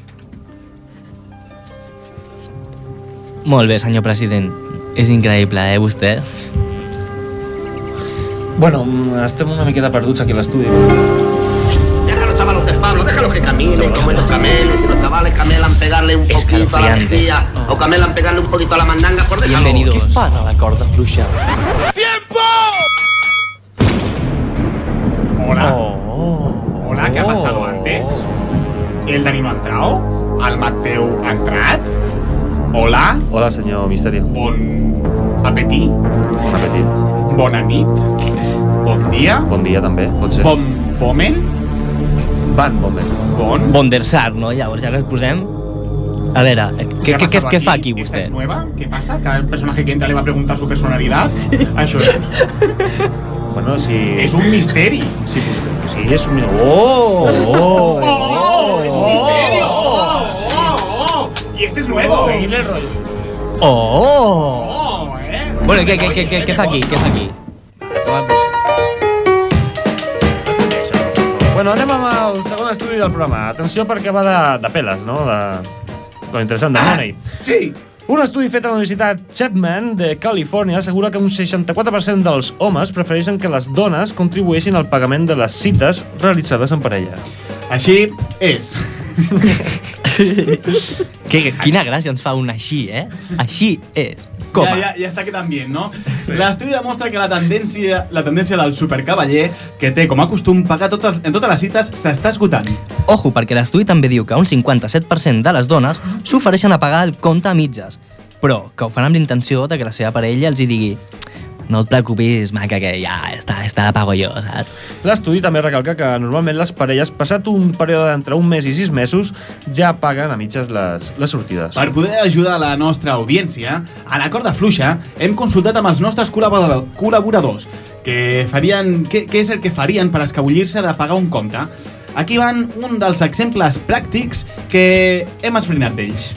Molt bé, senyor president. És increïble, eh, vostè? Bueno, mm, estem una miqueta perduts aquí a l'estudi. Déjalo, chaval, los que caminen como los cameles, y los chavales camelan pegarle un poquito a la mejilla, o camelan pegarle un poquito a la mandanga, por déjalo. Bienvenidos. Què fan a la corda fluixa? Hola. Oh. Hola, ¿qué ha pasado antes? ¿El Dani no ha entrado? ¿Al Mateu ha entrat? Hola. Hola, senyor Misteri. Bon apetí. Bon apetit. Bona nit. Bon dia. Bon dia, també, pot ser. Bon moment. Van Bomen. Bon. Bondersar, no? Llavors, ja que ens posem... A veure, què, què, què, què fa aquí ¿Esta vostè? es nueva? ¿Qué pasa? ¿Cada personaje que entra le va a preguntar su personalidad? Sí. Això és. Bueno, si... És un misteri. Sí, vostè. Sí, és un... Oh! ¡Oh! ¡Oh! ¡Es un misterio! ¡Oh! ¡Oh! ¡Oh! Y este es nuevo. Seguirle el rollo. Oh! ¡Oh! ¿Eh? Bueno, què, què, què, què, què fa aquí? Què fa aquí? Bueno, anem amb el segon estudi del programa. Atenció perquè va de, de peles, no? De... Lo interessant de Money. Sí. Un estudi fet a la Universitat Chapman de Califòrnia assegura que un seixanta-quatre per cent dels homes prefereixen que les dones contribueixin al pagament de les cites realitzades en parella. Així és. que, quina gràcia ens fa un així, eh? Així és. Coma. Ya, ya, ya está quedant bien, no? Sí. L'estudi demostra que la tendència, la tendència del supercavaller, que té com a costum pagar totes, en totes les cites, s'està esgotant. Ojo, perquè l'estudi també diu que un cinquanta-set per cent de les dones s'ofereixen a pagar el compte a mitges, però que ho fan amb l'intenció de que la seva parella els hi digui no et preocupis, maca, que ja està, està la pago jo, saps? L'estudi també recalca que normalment les parelles, passat un període d'entre un mes i sis mesos, ja paguen a mitges les, les sortides. Per poder ajudar la nostra audiència, a la corda fluixa hem consultat amb els nostres col·laboradors que farien, què, què és el que farien per escabollir-se de pagar un compte. Aquí van un dels exemples pràctics que hem esbrinat d'ells.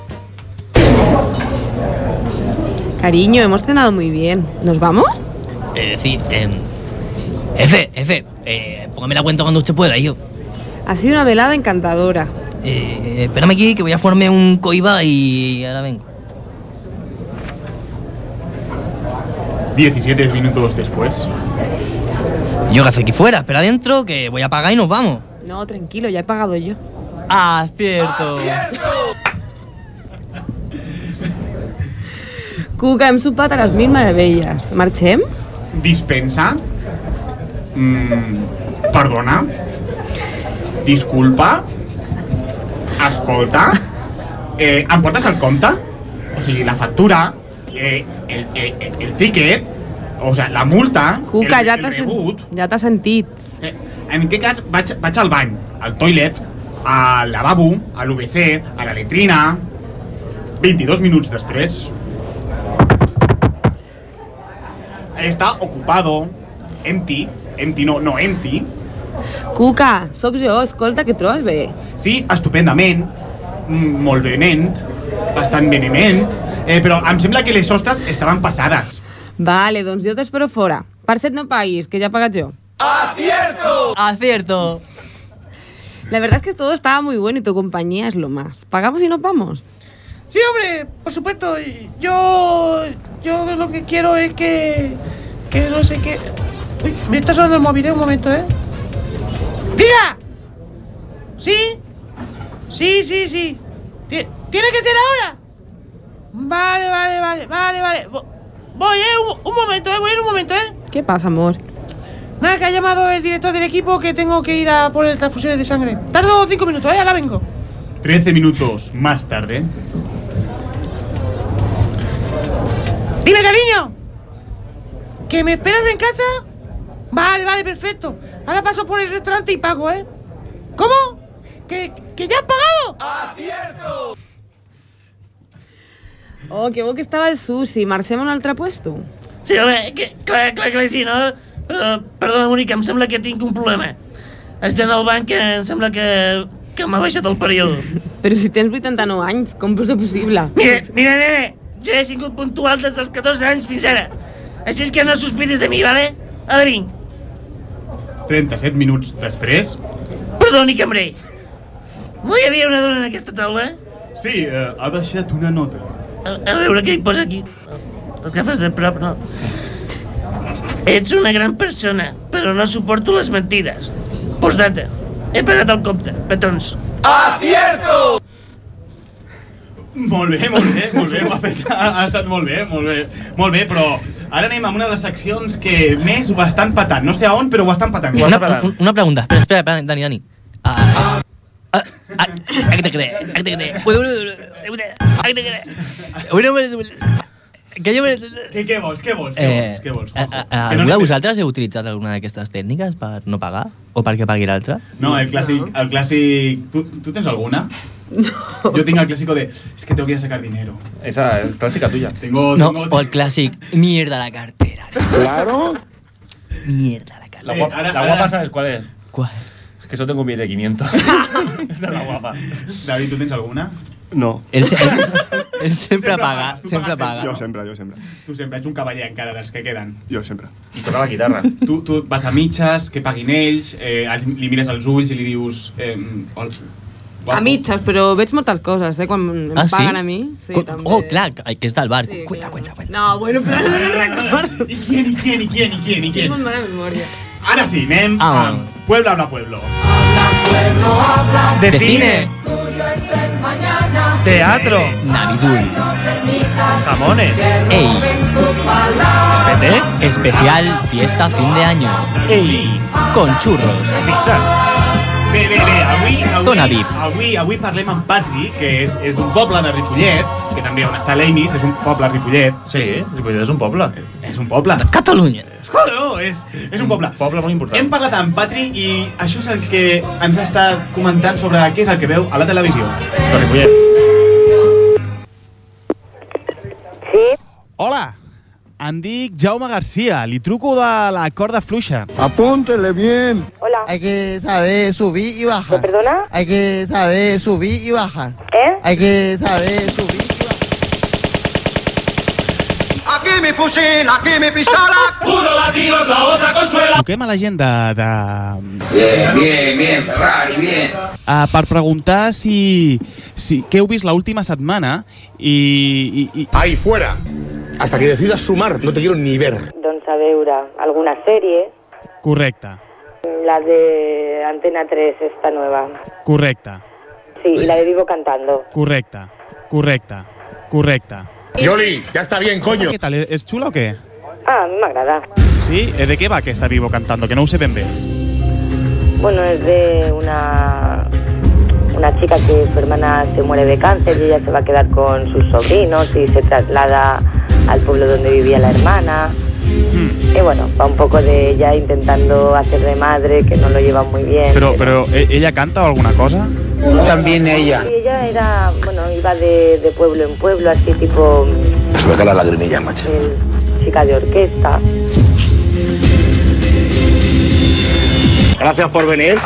Cariño, hemos cenado muy bien. ¿Nos vamos? Eh, sí, eh... Efe, Efe, eh, póngame la cuenta cuando usted pueda, yo. Ha sido una velada encantadora. Eh, espérame aquí, que voy a formarme un coiba y ahora vengo. diecisiete minutos después. Yo que hace aquí fuera, espera adentro, que voy a pagar y nos vamos. No, tranquilo, ya he pagado yo. Ah, cierto. Cuca, hem sopat a les mil meravelles. Marxem? Dispensa? Mm, perdona? Disculpa? Escolta? Eh, em portes el compte? O sigui, la factura, eh, el, el, el ticket, o sigui, la multa, Cuca, el, ja el rebut... Ja t'has sentit. Eh, en aquest cas, vaig, vaig al bany, al toilet, al lavabo, a l'U B C, a la letrina... veintidós minuts després... Està ocupado, empty, empty no, no empty. Cuca, sóc jo, escolta, que trobes bé? Sí, estupendament, molt benent, bastant benement, eh, però em sembla que les ostres estaven passades. Vale, doncs jo t'espero fora. Per set no paguis, que ja he pagat yo. ¡Acierto! ¡Acierto! La verdad es que todo estaba muy bueno y tu compañía es lo más. ¿Pagamos y nos vamos? Sí, hombre, por supuesto. Yo... Yo lo que quiero es que... Que no sé qué... Uy, me está sonando el móvil, ¿eh? Un momento, ¿eh? ¡Diga! ¿Sí? Sí, sí, sí. ¿Tiene que ser ahora? Vale, vale, vale, vale, vale. Voy, ¿eh? Un, un momento, ¿eh? Voy en un momento, ¿eh? ¿Qué pasa, amor? Nada, que ha llamado el director del equipo que tengo que ir a por el transfusiones de sangre. Tardo cinco minutos, ¿eh? Ahora vengo. trece minutos más tarde. Dime, cariño. ¿Que me esperas en casa? Vale, vale, perfecto. Ahora paso por el restaurante y pago, ¿eh? ¿Cómo? ¿Que, que ya has pagado? ¡Acierto! Oh, que bo que estava el sushi. Marxem a un altre puesto? Sí, home, que, clar, clar, clar, sí, no? Però, perdona, Mónica, em sembla que tinc un problema. Haig d'anar al banc, que em sembla que, que m'ha baixat el període. Però si tens vuitanta-nou anys, com pot ser possible? Mira, mira, nene, jo he sigut puntual des dels catorze anys fins ara. Així és que no sospites de mi, vale? Ara vinc. trenta-set minuts després. Perdoni, cambrer. No hi havia una dona en aquesta taula? Sí, eh, ha deixat una nota. A, a veure què hi posa aquí. El que fas de prop, no? Ets una gran persona, però no suporto les mentides. Postdata. He pagat el compte, petons. Acierto! Molt bé, molt bé, molt bé, m'ha fet, ha, ha estat molt bé, molt bé, molt bé, però ara anem amb una de les seccions que més ho estan patant, no sé a on, però ho estan patant. Una, una, una pregunta, espera, espera, espera, Dani, Dani. Ah, ah, ah, ah, ¿a qué te crees? ¿A qué te crees? ¿A qué te crees? Que jo... Què, què vols, què vols, què Eh, vols, què vols? a- a- a- Algú de vosaltres heu utilitzat alguna d'aquestes tècniques per no pagar? O perquè pagui l'altre? No, el clàssic, el clàssic... ¿Tú, ¿Tú tens alguna? No. Yo tengo el clásico de, es que tengo que ir a sacar dinero. Esa es clásica tuya. Tengo, No, tengo... o el clàssic, mierda la cartera. Claro. Mierda la cartera. La guapa, ahora- la ahora- guapa ¿sabes cuál es? ¿Cuál? Es que solo tengo un billete de quinientos. Esa es la guapa. David, ¿tú tens alguna? No. Él, se- él, se- él sempre paga, pagas, tu sempre pagas paga. Jo sempre, jo sempre. Tu sempre ets un cavaller encara dels que queden. Jo sempre. I toca la guitarra. Tu, tu vas a mitges, que paguin ells, eh, els- li mires als ulls i li dius... Eh, ol, A mitges, però veig moltes coses, eh, quan em Ah, sí? paguen a mi. Sí, Cu- també. Oh, clar, que és del bar. Sí, Cuenta, claro. cuenta, cuenta. No, bueno, però no me'n recordo. ¿Y quién, y quién, y quién, y quién, y Tinc quién? molt mala memòria. Ara sí, anem Ah, amb Pueblo habla Pueblo. De cine. Teatro. Navidul. Jamones. Ey, P T. especial fiesta fin de año. Ey. Con churros. Pizza. Bé, bé, bé, avui, avui, Zona V I P. avui, avui parlem amb Patri, que és, és d'un poble de Ripollet, que també on està l'Eimis, és un poble a Ripollet. Sí, Ripollet és un poble. És un poble. Catalunya. Joder, no, és, és un poble. Un poble molt important. Hem parlat amb Patri i això és el que ens ha estat comentant sobre què és el que veu a la televisió. De Ripollet. Sí? Hola, em dic Jaume García, li truco de la corda fluixa. Apúntele bien. Hola. Hay que saber subir y bajar. ¿Perdona? Hay que saber subir y bajar. ¿Eh? Hay que saber subir. Aquí mi fusil, aquí mi pistola. Uno latinos, la otra consuela. Truquem a la gent de... de... Bien, bien, bien, Ferrari, bien. Uh, per preguntar si, si què heu vist l'última setmana i, i, i... Ahí, fuera. Hasta que decidas sumar, no te quiero ni ver. Doncs a veure, alguna sèrie. Correcte, La de Antena tres, esta nueva. correcte, Sí, y la de Vivo Cantando. correcte, correcte, correcte. Yoli, ya está bien, coño. Què tal, és xula o què? Ah, a mí me agrada. Sí? Eh, ¿De qué va que está Vivo Cantando? Que no ho sé ben bé. Bueno, es de una, una chica que su hermana se muere de cáncer y ella se va a quedar con sus sobrinos y se traslada al pueblo donde vivía la hermana. Mm. Y bueno, va un poco de ella intentando hacer de madre, que no lo lleva muy bien. Però, però eh, ella canta o alguna cosa? También ella. Sí, ella era, bueno, iba de, de pueblo en pueblo, así tipo Se me cae la lagrimilla, macho. el, chica de orquesta. Gracias por venir.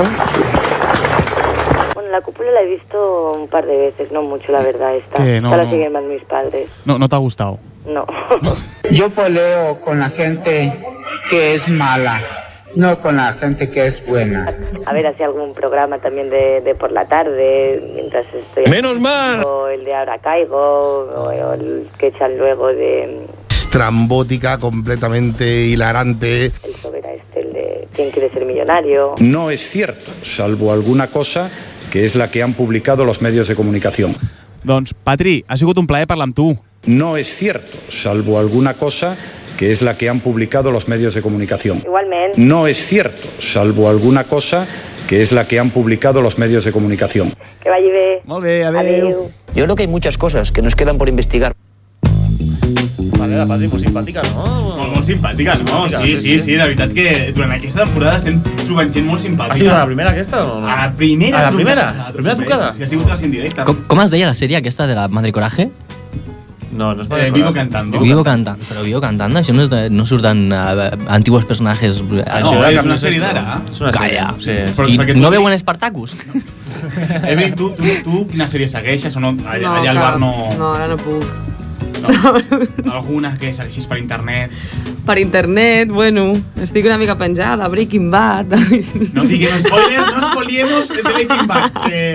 Bueno, la cúpula la he visto un par de veces, no mucho, la verdad, esta. Que no- Esta la siguen más mis padres. No, no t'ha gustat? No. Yo peleo con la gente que es mala, no con la gente que es buena. A ver, hacía algún programa también de, de por la tarde, mientras estoy... Menos mal. O el de Ahora Caigo, o, o el que echan luego de... Estrambótica, completamente hilarante. El sobera este, el de ¿Quién quiere ser millonario? No es cierto, salvo alguna cosa que es la que han publicado los medios de comunicación. Doncs, Patri, ha sigut un plaer parlar amb tu. No es cierto, salvo alguna cosa que es la que han publicado los medios de comunicación. Igualmente. No es cierto, salvo alguna cosa que es la que han publicado los medios de comunicación. Que vagi bé. Molt bé, adéu. Yo creo que hay muchas cosas que nos quedan por investigar. Vale, la Patri, molt simpàtica, no? Molt, molt simpàtiques, no? Simpàtica, Sí, sí, sí, de veritat que durant aquesta temporada estem trobant gent molt simpàtica. Ha sigut a la primera aquesta o no? A la primera A la primera? trucada. La primera trucada? Sí, ha sigut quasi en directe. Com, com es deia la sèrie aquesta de la Madre Coraje? No, no és Eh, Vivo Cantando. Vivo Cantando. Però Vivo Cantando, això no, és de, no surten uh, antiguos personajes... Uh, No, és una sèrie d'ara. És una sèrie. Calla. Sí. Però- I perquè tu- no veuen Spartacus? Evelyn, tu, tu, tu quina sèrie segueixes o no? Allà, No, allà al clar. bar no... No, ara no puc. no. Alguna que segueixis per internet. Per internet, bueno, estic una mica penjada, Breaking Bad... No diguem spoilers, no espoliemos de Breaking Bad. Que,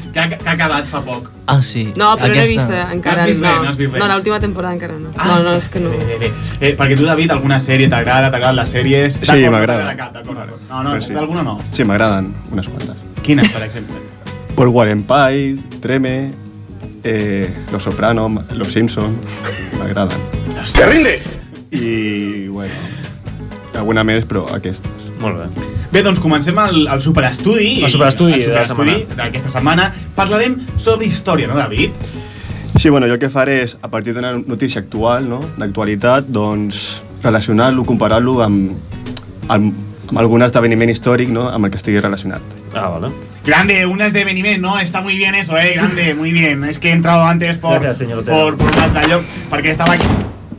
que ha, que ha acabat fa poc. Ah, sí. No, però no he vist encara. No has vist no. res, no has vist res. No, l'última temporada encara no. Ah, no, no, és que no. Bé, bé, bé. Eh, perquè tu, David, alguna sèrie t'agrada? T'agraden les sèries? Sí, m'agrada. No, no, sí. alguna no? Sí, m'agraden unes quantes. Quines, per exemple? Paul War Empire, Treme, eh, Los Soprano, Los Simpson, m'agraden. ¡Te rindes! I, bueno, alguna més, però aquestes. Molt bé. Bé, doncs comencem el, el superestudi. El superestudi el de la superestudi d'aquesta setmana. Parlarem sobre història, no, David? Sí, bueno, jo el que faré és, a partir d'una notícia actual, no?, d'actualitat, doncs relacionar-lo, comparar-lo amb, amb, amb algun esdeveniment històric, no?, amb el que estigui relacionat. Ah, vale. Grande, un esdeveniment, ¿no? Está muy bien eso, ¿eh? Grande, muy bien. Es que he entrado antes por, Gracias, señor Otero. por, por un altre lloc, perquè estava aquí.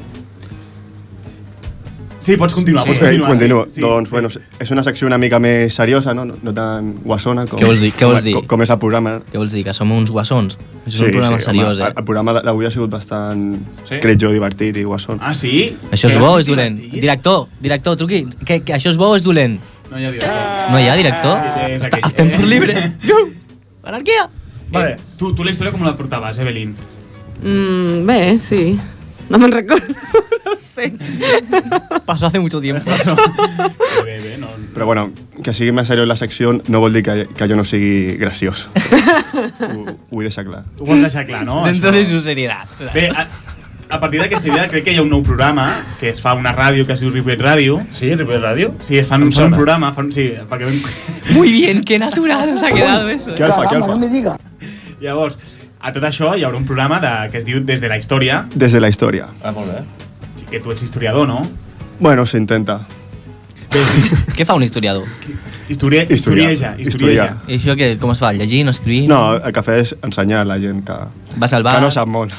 Sí, pots continuar, Sí. pots continuar. Eh, continuo. Sí, doncs, sí. bueno, és una secció una mica més seriosa, no, no, no tan guassona com, Què vols dir? Què vols dir? com, com és el programa. Què vols dir? Que som uns guassons? Això és un programa seriós, home, eh? El programa d'avui ha sigut bastant, Sí? crec jo, divertit i guasson. Ah, sí? Això és bo o és dolent? Director, director, truqui. Que, que això és bo o és dolent? No hi ha director. No hi ha director? És Està, aquell. estem per libre. Anarquia! Vale. Tu, tu la història com la portaves, Evelyn? Mm, bé, sí. No me'n recordo, no sé. Pasó hace mucho tiempo. Bé, bé, bé, no... Però bueno, que sigui més seriós la secció no vol dir que, que jo no sigui graciós. ho, ho vull deixar clar. Ho vols deixar clar, no? Dentro Això. de su seriedad. Bé, a, a partir d'aquesta idea crec que hi ha un nou programa que es fa una ràdio que es diu Ripollet Ràdio. Sí, Ripollet Ràdio? Sí, es fan, Em fan un sona. programa, fan, sí, perquè... Muy bien, qué natural os ha quedado eso. Què alfa, què alfa? me diga. Llavors, a tot això hi haurà un programa de, que es diu Des de la història. Des de la història. Ah, molt bé. Sí, que tu ets historiador, no? Bueno, s'intenta. Què fa un historiador? Historia, historieja, historieja. I això què, com es fa? Llegir, no escrivir? No, el que fa és ensenyar a la gent que, Vas al bar? que no sap molt.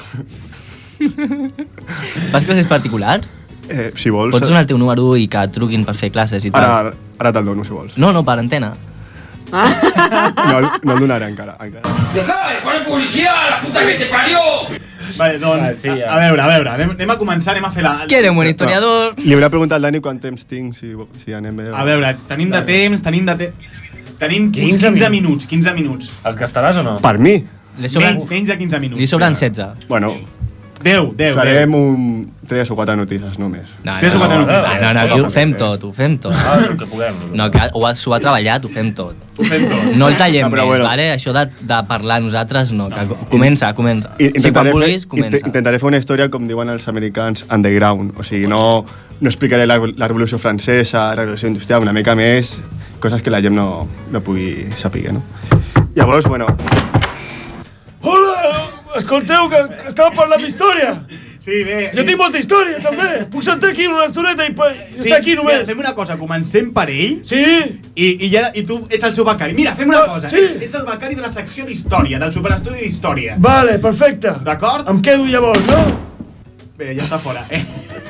Fas classes particulars? Eh, si vols... Pots donar el teu número i que et truquin per fer classes i tal? Ara, ara te'l dono, si vols. No, no, per antena. No, el- no el donaré encara. encara. ¡Dejá de poner publicidad, la puta que te parió! Vale, doncs, Ah, sí, ja. a, a veure, a veure, anem, anem a començar, anem a fer la... Quiere un buen historiador. Li haurà preguntat al Dani quant temps tinc, si, si anem bé. A veure, tenim de temps, tenim de temps... Tenim uns quinze quinze minuts, quinze minuts. Els gastaràs o no? Per mi? Li sobran, Menys, menys de quinze minuts. li sobran setze. Bueno, deu, deu, farem deu. un tres o quatre notícies només. No, Tres o quatre no, notícies. no, no, no, ho fem tot, ho fem tot. Ah, el que puguem. No, que ho ha, s'ho ha treballat, ho fem tot. Ho fem tot. No el tallem Ah, però més, bueno. vale? Això de, de parlar nosaltres, no. Que comença, comença. I- Si quan Intentaré, vulguis, fer, comença. int- intentaré fer una història, com diuen els americans, underground. O sigui, no, no explicaré la, la Revolució Francesa, la Revolució Industrial, una mica més, coses que la gent no, no pugui saber, no? Llavors, bueno, Hola! Escolteu, que, que estava parlant d'història. Sí, bé. Jo tinc molta història, també. Puc sentar aquí una estoneta i, pa, i Sí, estar aquí mira, només. fem una cosa, comencem per ell. Sí. I, i, ja, i tu ets el seu becari. Mira, fem una Ah, cosa. sí. Ets, ets el becari de la secció d'història, del superestudi d'història. Vale, perfecte. D'acord? Em quedo llavors, no? Bé, ja està fora, eh?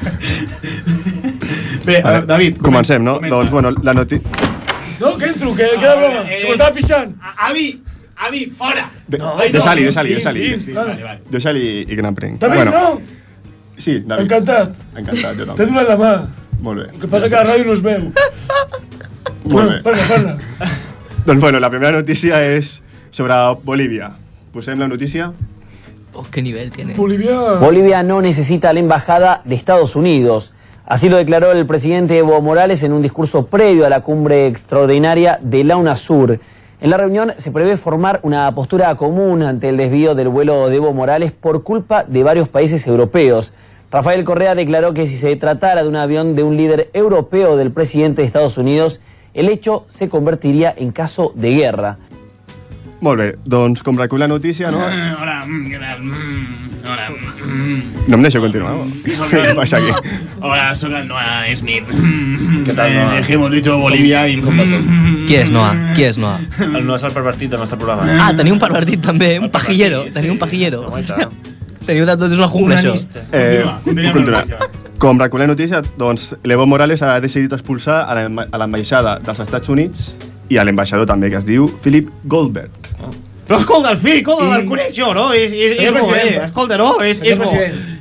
Bé, a veure, David, comencem, no? comença. Doncs, bueno, la notícia... No, que entro, que queda broma. eh, Que m'estava pixant. Avi, avi, fora! No, Deixa-li, no, deixa-li, sí, deixa-li. sí, vale. Vale, vale. Deixa-li i que n'aprenc. David, no? Sí, David. Encantat. Encantat, jo T'he també. donat la mà. Molt bé. El que passa que a la ràdio no es veu. Molt bé. Parla, parla. Doncs bueno, la primera notícia és sobre Bolívia. Posem la notícia. Oh, qué nivel tiene. Bolivia. Bolivia no necesita la embajada de Estados Unidos. Así lo declaró el presidente Evo Morales en un discurso previo a la cumbre extraordinaria de la UNASUR. En la reunión se prevé formar una postura común ante el desvío del vuelo de Evo Morales por culpa de varios países europeos. Rafael Correa declaró que si se tratara de un avión de un líder europeo del presidente de Estados Unidos, el hecho se convertiría en caso de guerra. Molt bé, doncs com recull la notícia, no? Eh, Hola, mm, què tal? Mm, Hola. mm, No em deixo continuar. o? Què passa aquí? Hola, soy el Noah Smith. ¿Qué tal, Noah? Eh, hemos dicho Bolivia y... Qui és Noah? Qui és Noah? El no és el pervertit del nostre programa. Ah, teniu un pervertit també, un pajillero. Teniu un pajillero. Hòstia. Teniu de tot, és una jungla, això. Eh, Continua, continua puc amb la continuar. Com recull la notícia, doncs l'Evo Morales ha decidit expulsar a l'emba- a l'ambaixada dels Estats Units i a l'ambaixador també, que es diu Philip Goldberg. Però escolta, el fill, escolta, el conec jo, no? És, és, és Senyor bo, eh? president. Escolta, no? És, Senyor és bo. president.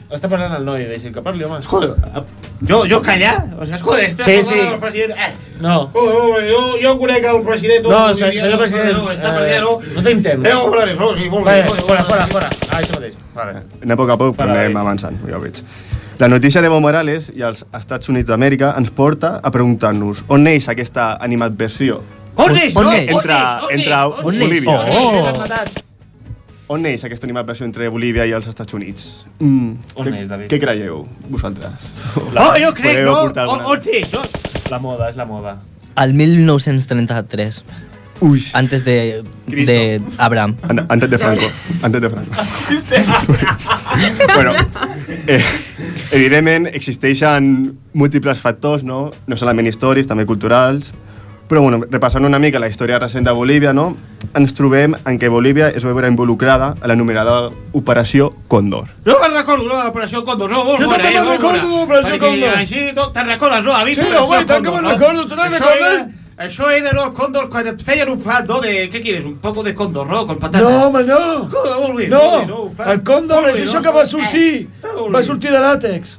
Està parlant el noi, deixa'l que parli, home. Escolta, jo, jo callar? O sigui, escolta, estem Sí, parlant sí. del president... Eh, No. escolta, jo, jo conec el president... No, senyor president, No, està eh, president, no. no tenim temps. Eh, fora d'això, sí, molt bé. Vale, fora, fora, fora. Ah, això mateix. Vale. Anem a poc a poc, però Vale. anem avançant, ja ho veig. La notícia d'Evo Morales i els Estats Units d'Amèrica ens porta a preguntar-nos on neix aquesta animadversió. On neix? On On neix? neix? Entre, On neix? entre On neix? Bolívia. Oh! On neix aquesta animadversió entre Bolívia i els Estats Units? Mm. On Què- neix, David? Què creieu, vosaltres? Oh, jo crec, Podeu no? aportar On, alguna- on neix? On- La moda, és la moda. El mil nou-cents trenta-tres. Uy. Antes de, de Abraham. An- Antes de Franco. Antes de Franco. bueno, eh, evidentment existeixen múltiples factors, no? No solament històrics, també culturals. Però bueno, repassant una mica la història recent de Bolívia, no? Ens trobem en què Bolívia es va veure involucrada a l'anomenada Operació Còndor. Jo me'n recordo, no, l'operació Còndor, no? Molt Jo bona, també eh, me'n molt recordo bona. de l'Operació Perquè Còndor. Així tot, te'n recordes, no, David? Sí, Operació home, i tant que Còndor, me'n no? recordo, tu te'n Això recordes? era- Això era, no, Còndor, quan et feien un plat, no, de... Què quieres? Un poco de Còndor, no? Con patates. No, home, no. Escolta, molt bé. No, molt bé, no, un plat- el còndor molt és bé, això no? que va sortir. Eh, molt Va bé. sortir de làtex.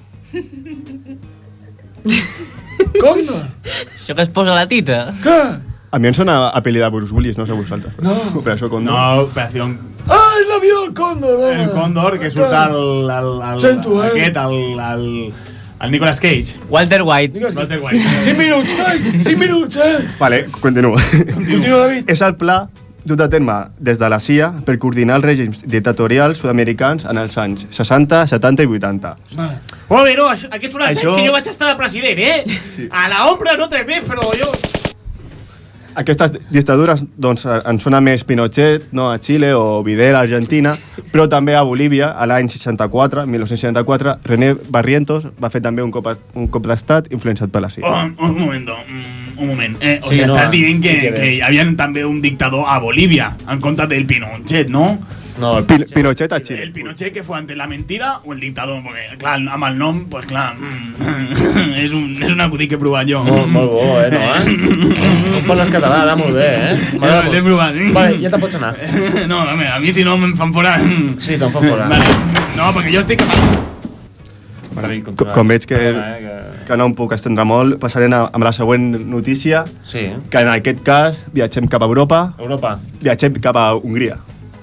Còndor. Això que es posa la tita. Què? A mi em sona a pel·li de Bruce Willis, no sé vosaltres. No. Operació Còndor. No, operació... Ah, és l'avió del còndor, home. El Còndor, que surt el... el, el Sento, eh? Aquest, el... el el Nicolas Cage. Walter White. Walter White. Cinc minuts, nois, cinc minuts, eh? Vale, continuo. Continua, David. És el pla dut a terme des de la C I A per coordinar els règims dictatorials sud-americans en els anys seixanta, setanta i vuitanta. Molt bé, no, això, aquests són els Això- anys que jo vaig estar de president, eh? Sí. A la ombra no té bé, però jo... Aquestes dictadures doncs, en sona més Pinochet, no, a Xile o Videla a Argentina, però també a Bolívia, a l'any seixanta-quatre, mil nou-cents seixanta-quatre, René Barrientos va fer també un cop, un cop d'estat influenciat per la C I A. Oh, un moment, mm, un moment. Eh, o Sí, sigui, no, estàs dient que, què que hi havia també un dictador a Bolívia, en compte del Pinochet, no? No, el Pin Pinochet a Xile. El Pinochet que fue ante la mentira o el dictador? Perquè, clar, amb el nom, pues clar, mm, és, un, és un acudit que he provat jo. Molt, molt bo, eh, no, eh? Com parles català, ara molt bé, eh? M'agrada molt. L'he provat. eh? Vale, ja te'n pots anar. No, a, mi, a mi si no me'n fan fora... Sí, te'n fan fora. Vale. No, perquè jo estic... Com, com veig que, que no em puc estendre molt, passarem a, amb la següent notícia, Sí. que en aquest cas viatgem cap a Europa, Europa. viatgem cap a Hongria.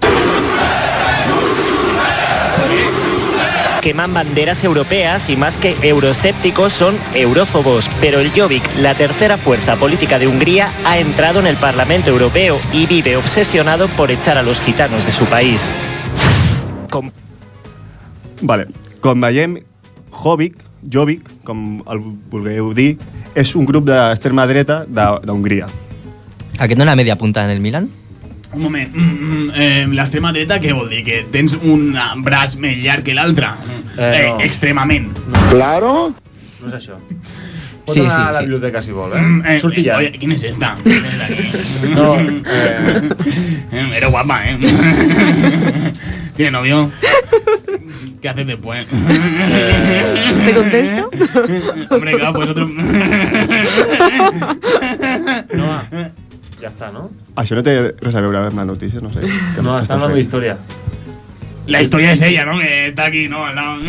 Queman banderas europeas y más que euroescépticos son eurófobos, pero el Jobbik, la tercera fuerza política de Hungría, ha entrado en el Parlamento Europeo y vive obsesionado por echar a los gitanos de su país. Com- Vale. Com veiem, Jobbik, Jobbik, com el vulgueu dir, és un grup d'extrema dreta de- d'Hongria. Aquest no era media punta en el Milan? Un moment, mm, mm, eh, l'extrema dreta què vol dir? Que tens un braç més llarg que l'altre? Eh, Eh, no. extremament. Claro. No és això. Pot Sí, anar sí, a la sí. biblioteca si vol, Mm, eh? eh, Surti ja. Oye, ¿quién es esta? No, eh... Eh, Era guapa, ¿eh? ¿Tiene novio? ¿Qué haces después? ¿Te contesto? Hombre, claro, pues otro... No, ja està, no? Això no té res a veure amb la notícia, no sé. Què- No, què està estàs hablando de fent? historia. La historia es ella, ¿no? Que está aquí, ¿no? Al lado.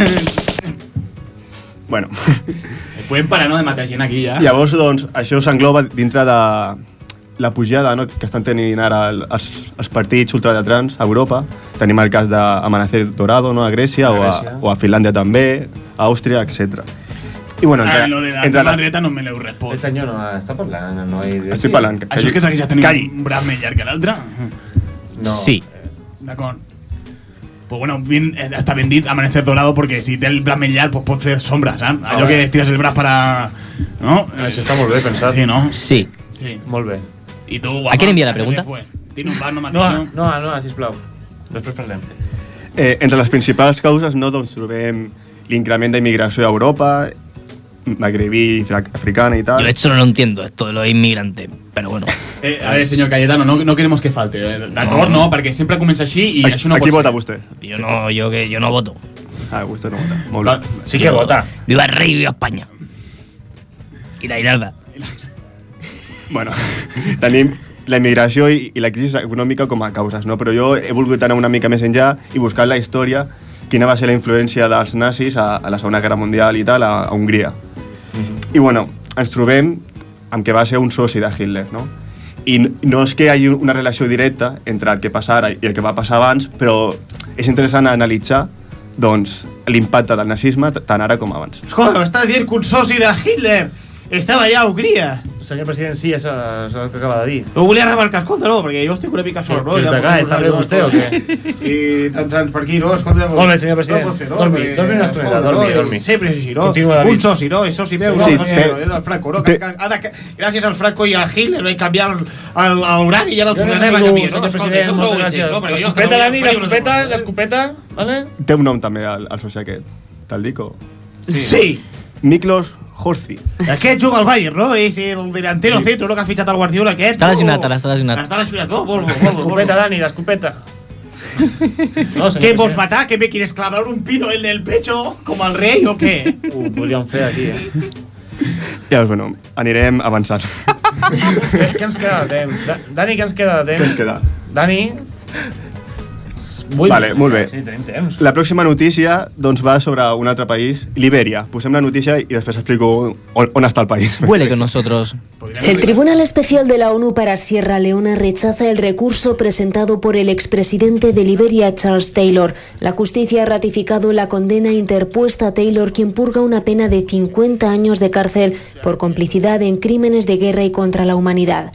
Bueno. Pueden parar, ¿no? De matar gent aquí, ja. Llavors, doncs, això s'engloba dintre de la pujada, no?, que estan tenint ara el- els, els partits ultradetrans a Europa. Tenim el cas d'Amanecer Dorado, no?, a Grècia, A o, Grècia. a, o a Finlàndia també, a Àustria, etcètera. I bueno, entre, Ah, lo de la entre extrema la- dreta no me l'heu respost. El senyor no està parlant, no hi... Estic parlant. Això és que segueixes tenint Calli. un braç més llarg que l'altre? No. Sí. D'acord. Pues bueno, bien, eh, està ben dit Amanecer Dorado, perquè si té el braç més llarg, pues pot fer sombra, saps? Allò Ah, que bé. estires el braç para... No? Això està molt bé pensat. Sí, no? Sí. Sí. Molt bé. I tu, guapa, ¿A quién envía la ¿qué pregunta? después? Tiene un bar, no m'has No, dicho. no, no, sisplau. Després parlem. Eh, entre les principals causes, no, doncs, trobem l'increment d'immigració a Europa, magrebí, fra- africana i tal. Yo esto no lo entiendo, esto de los inmigrantes, pero bueno. Eh, a ver, señor Cayetano, no, no queremos que falte. eh, D'acord, no, perquè sempre comença així i A, això no a qui pot vota ser. vostè? Yo no, yo que yo no voto. Ah, vostè no vota. Molt Clar, bé. Sí que Yo- vota. Viva el rey, viva España. Y la Iralda. Bueno, tenim la immigració i, i la crisi econòmica com a causes, no? Però jo he volgut anar una mica més enllà i buscar la història quina va ser la influència dels nazis a, a la Segona Guerra Mundial i tal, a, a Hongria. Mm-hmm. I bueno, ens trobem amb que va ser un soci de Hitler, no? I no és que hi hagi una relació directa entre el que passa ara i el que va passar abans, però és interessant analitzar doncs, l'impacte del nazisme tant ara com abans. Escolta, m'estàs dient que un soci de Hitler estava allà a Hongria? Senyor president, sí, això és el que acaba de dir. Ho volia remarcar, escolta, no, perquè jo estic una mica sol, no? Des d'acá, està bé vostè o què? I tants anys per aquí, no? Escolta... Molt bé, senyor president. No, no, dormi, dormi una estoneta, dormi, dormi. Sempre és així, no? Continua, un soci, no? És soci meu, sí, no? Sí, és del Franco, no? Que, que, ara, que, gràcies al Franco i a Hitler vam canviar l'horari i ara el tornarem a canviar, no? Senyor president, moltes gràcies. L'escopeta, Dani, l'escopeta, l'escopeta, vale? Té un nom també, el, el soci aquest. Te'l dic o...? Sí. Sí. Miklos Horthy. Aquest juga al Bayern, no? És el delantero centro, no? Que ha fitxat el Guardiola aquest. Està lesionat, ara, està lesionat. Està lesionat, no? Vol, vol, vol. L'escopeta, Dani, l'escopeta. No, ¿qué vos matar? ¿Qué me quieres clavar un pino en el pecho como al rei o què? Ho podríem fer aquí, eh? Ja, bueno, anirem avançant. Què, què ens queda de temps? Dani, què ens queda de temps? Què ens queda? Dani... Vull... Vale, molt bé. Sí, tenim temps. La pròxima notícia doncs, va sobre un altre país, Libèria. Posem la notícia i després explico on, on està el país. Huele con nosotros. El Tribunal Especial de la ONU para Sierra Leona rechaza el recurso presentado por el expresidente de Liberia, Charles Taylor. La justicia ha ratificado la condena interpuesta a Taylor, quien purga una pena de cincuenta años de cárcel por complicidad en crímenes de guerra y contra la humanidad.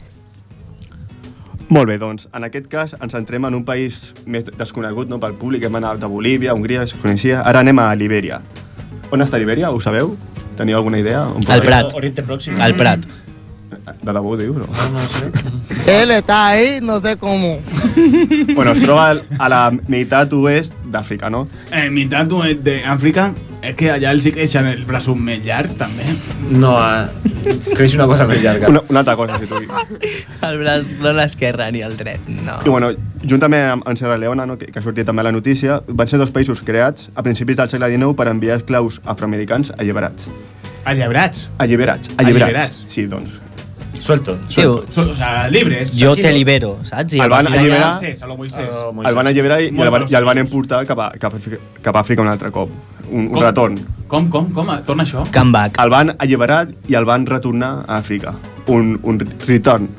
Molt bé, doncs, en aquest cas ens centrem en un país més desconegut, no, pel públic. Hem anat de Bolívia, Hongria, es coneixia. Ara anem a Libèria. On està Libèria? Ho sabeu? Teniu alguna idea? Al Prat. Oriente Pròxim. Al Prat. De debò, dius? No, no, no sé. Él está ahí, no sé cómo. Bueno, es troba a la meitat oest d'Àfrica, no? Eh, meitat oest d'Àfrica? És que allà els hi creixen els braços més llargs, també. No, eh, creix una cosa més llarga. Una, una altra cosa, si tu dius. El braç, no l'esquerra ni el dret, no. I bueno, juntament amb, amb Sierra Leona, no, que, que ha sortit també a la notícia, van ser dos països creats a principis del segle dinou per enviar esclaus afroamericans alliberats. Alliberats? Alliberats. Alliberats. Sí, doncs. Suelto. Suelto. O sea, libres. Jo te libero, saps? I el van alliberar, Moisés, a lo Moisés. el van alliberar i, i, el van, i el van emportar cap a, cap, a, cap a Àfrica un altre cop. Un, un retorn. Com, com, com? Torna això? Come back. El van alliberar i el van retornar a Àfrica. Un, un return.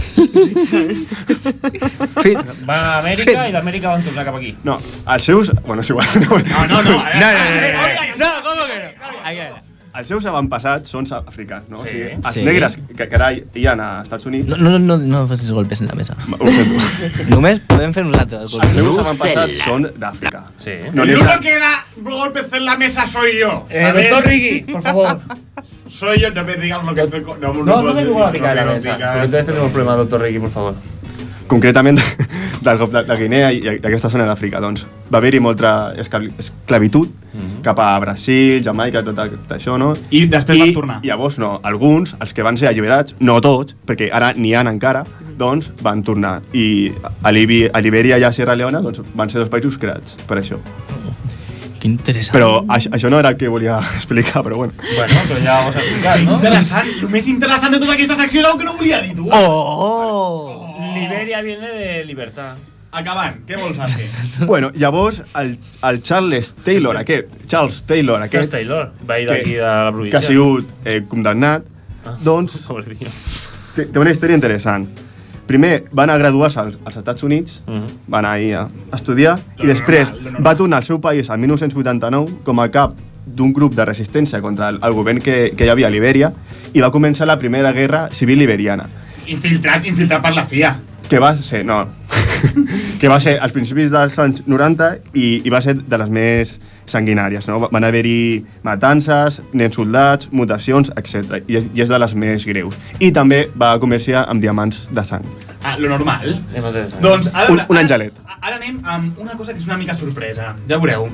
Van a Amèrica i d'Amèrica van tornar cap aquí. No, els seus... Bueno, és igual. No, no, no. No, no, no. No, com que no? Els seus avantpassats són africans, no? Sí. O sigui, els Sí. negres que, que ara hi ha a Estats Units... No, no, no, no facis golpes en la mesa. Ho sento. Només podem fer nosaltres. Els seus avantpassats són d'Àfrica. Sí. No, El les- uno que da golpes en la mesa soy yo. Eh, doctor Rigui, por favor. Soy yo, no me digas lo que... No, no, No, no me puedo pongo a decir, picar no la me mesa. picar. Porque entonces tenemos un problema, doctor Rigui, por favor. Concretament del Golf de, de Guinea i d'aquesta zona d'Àfrica, doncs va haver-hi molta esclavi- esclavitud Mhm. cap a Brasil, Jamaica, tot, tot això, no? I després van tornar. I llavors, no, alguns, els que van ser alliberats, no tots, perquè ara n'hi ha encara, doncs van tornar. I a, Libi, a Libèria i a Sierra Leona doncs, van ser dos països creats, per això. Que interessant. Però això, això no era el que volia explicar, però bueno. Bueno, però ja ho has explicat, no? Interessant. El més interessant de tota aquesta secció és el que no volia dir, tu. Oh! Liberia viene de libertad. Acabant, què vols fer? Bueno, llavors, el, el Charles Taylor, aquest, Charles Taylor, aquest... Charles Taylor, va ir d'aquí de la província. Que ha sigut eh, condemnat, Ah, doncs... pobrecillo. Té, té una història interessant. Primer van a graduar-se als, als Estats Units, Uh -huh. van anar a estudiar, i després va tornar al seu país el dinou vuitanta-nou com a cap d'un grup de resistència contra el, el govern que, que hi havia a Libèria, i va començar la primera guerra civil liberiana. Infiltrat, infiltrat per la C I A. Que va ser, no, que va ser als principis dels anys noranta i, i va ser de les més sanguinàries, no? Van haver-hi matances, nens soldats, mutacions, etcètera. I, és- I és de les més greus. I també va comerciar amb diamants de sang. Ah, lo normal. Anem a fer això. Doncs, a Un, veure, un angelet. ara, ara anem amb una cosa que és una mica sorpresa. Ja veureu.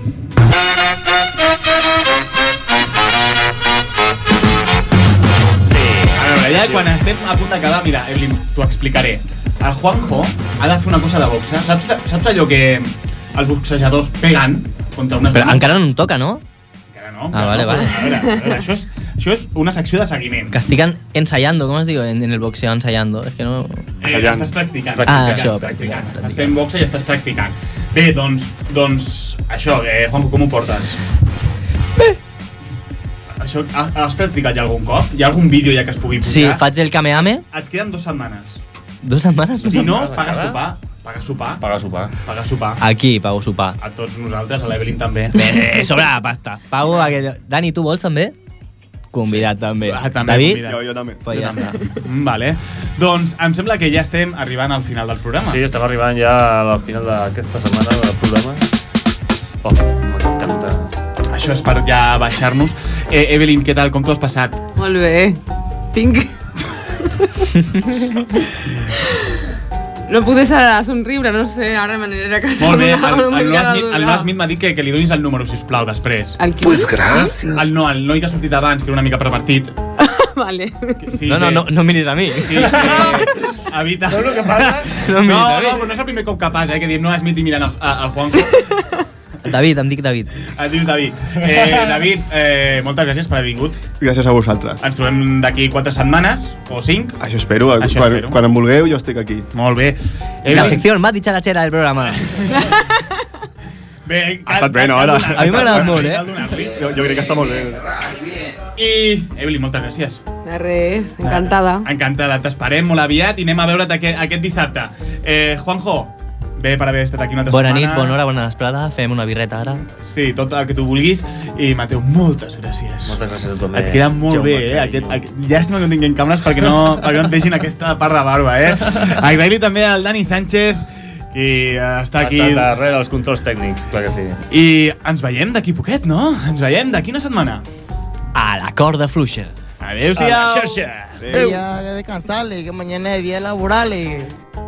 A veure, ja quan estem a punt d'acabar, mira, Evelyn, t'ho explicaré. El Juanjo ha de fer una cosa de boxa. Saps, saps allò que els boxejadors peguen contra una... Però encara no em toca, no? Encara no. Ah, vale, no, vale. A veure, a veure, això, és, això és una secció de seguiment. Que estiguen ensayando, com es diu en, en el boxeo ensayando? És que no... Eh, estàs practicant. Ah, això, practicant. Estàs fent boxa i estàs practicant. Bé, doncs, doncs, això, eh, Juanjo, com ho portes? Bé. Això, has practicat ja algun cop? Hi ha algun vídeo ja que es pugui pujar? Sí, faig el Kamehameha. Et queden dues setmanes. Dues setmanes? Si no, paga sopar. Paga sopar. Paga sopar. Paga sopar. Aquí, pago sopar. A tots nosaltres, a l'Evelyn també. Bé, sobre la pasta. Pago aquell... Dani, tu vols també? Convidat també. Ah, també David? convidat. Jo, jo també. Pues ja està. Mm, vale. Doncs em sembla que ja estem arribant al final del programa. Sí, estem arribant ja al final d'aquesta setmana del programa. Oh, m'encanta. Això és per ja baixar-nos. Eh, Evelyn, què tal? Com t'ho has passat? Molt bé. Tinc... No puc deixar de somriure, no sé, ara m'aniré a casa. Molt bé, el, el, Noah Smith, el Noah Smith m'ha dit que, que li donis el número, sisplau, després. El qui? Pues gràcies. El, no, el noi que ha sortit abans, que era una mica pervertit. Vale. Sí, no, no, no, no miris a mi. Sí, que evita... No, el que passa... No, no, a mi. no, però no és el primer cop que passa, eh, que diem Noah Smith i mirant el, el Juanjo. David, em dic David. Et dius David. Eh, David, eh, moltes gràcies per haver vingut. Gràcies a vosaltres. Ens trobem d'aquí quatre setmanes, o cinc. Això espero. Això quan, espero. quan em vulgueu, jo estic aquí. Molt bé. La secció más dicharachera del programa. Bé, ha estat bé, no? Ara. A mi m'ha agradat molt, eh? Jo, jo crec que està molt bé. I, Evelyn, moltes gràcies. De res, encantada. Encantada, t'esperem molt aviat i anem a veure't aquest, aquest dissabte. Eh, Juanjo, bé per haver estat aquí una altra bona setmana. Bona nit, bona hora, bona vesprada. Fem una birreta ara. Sí, tot el que tu vulguis. I Mateu, moltes gràcies. Moltes gràcies a tu també. Et queda molt Jaume, bé, eh? Aquest, aquest, llàstima que no tinguem càmeres perquè no, perquè no et vegin aquesta part de barba, eh? Agrair-li també al Dani Sánchez, que està aquí. Està darrere els controls tècnics, clar que sí. I ens veiem d'aquí poquet, no? Ens veiem d'aquí una setmana. A la corda fluixa. Adéu-siau. A la xarxa. Ya, que descansarle, que mañana es día laboral.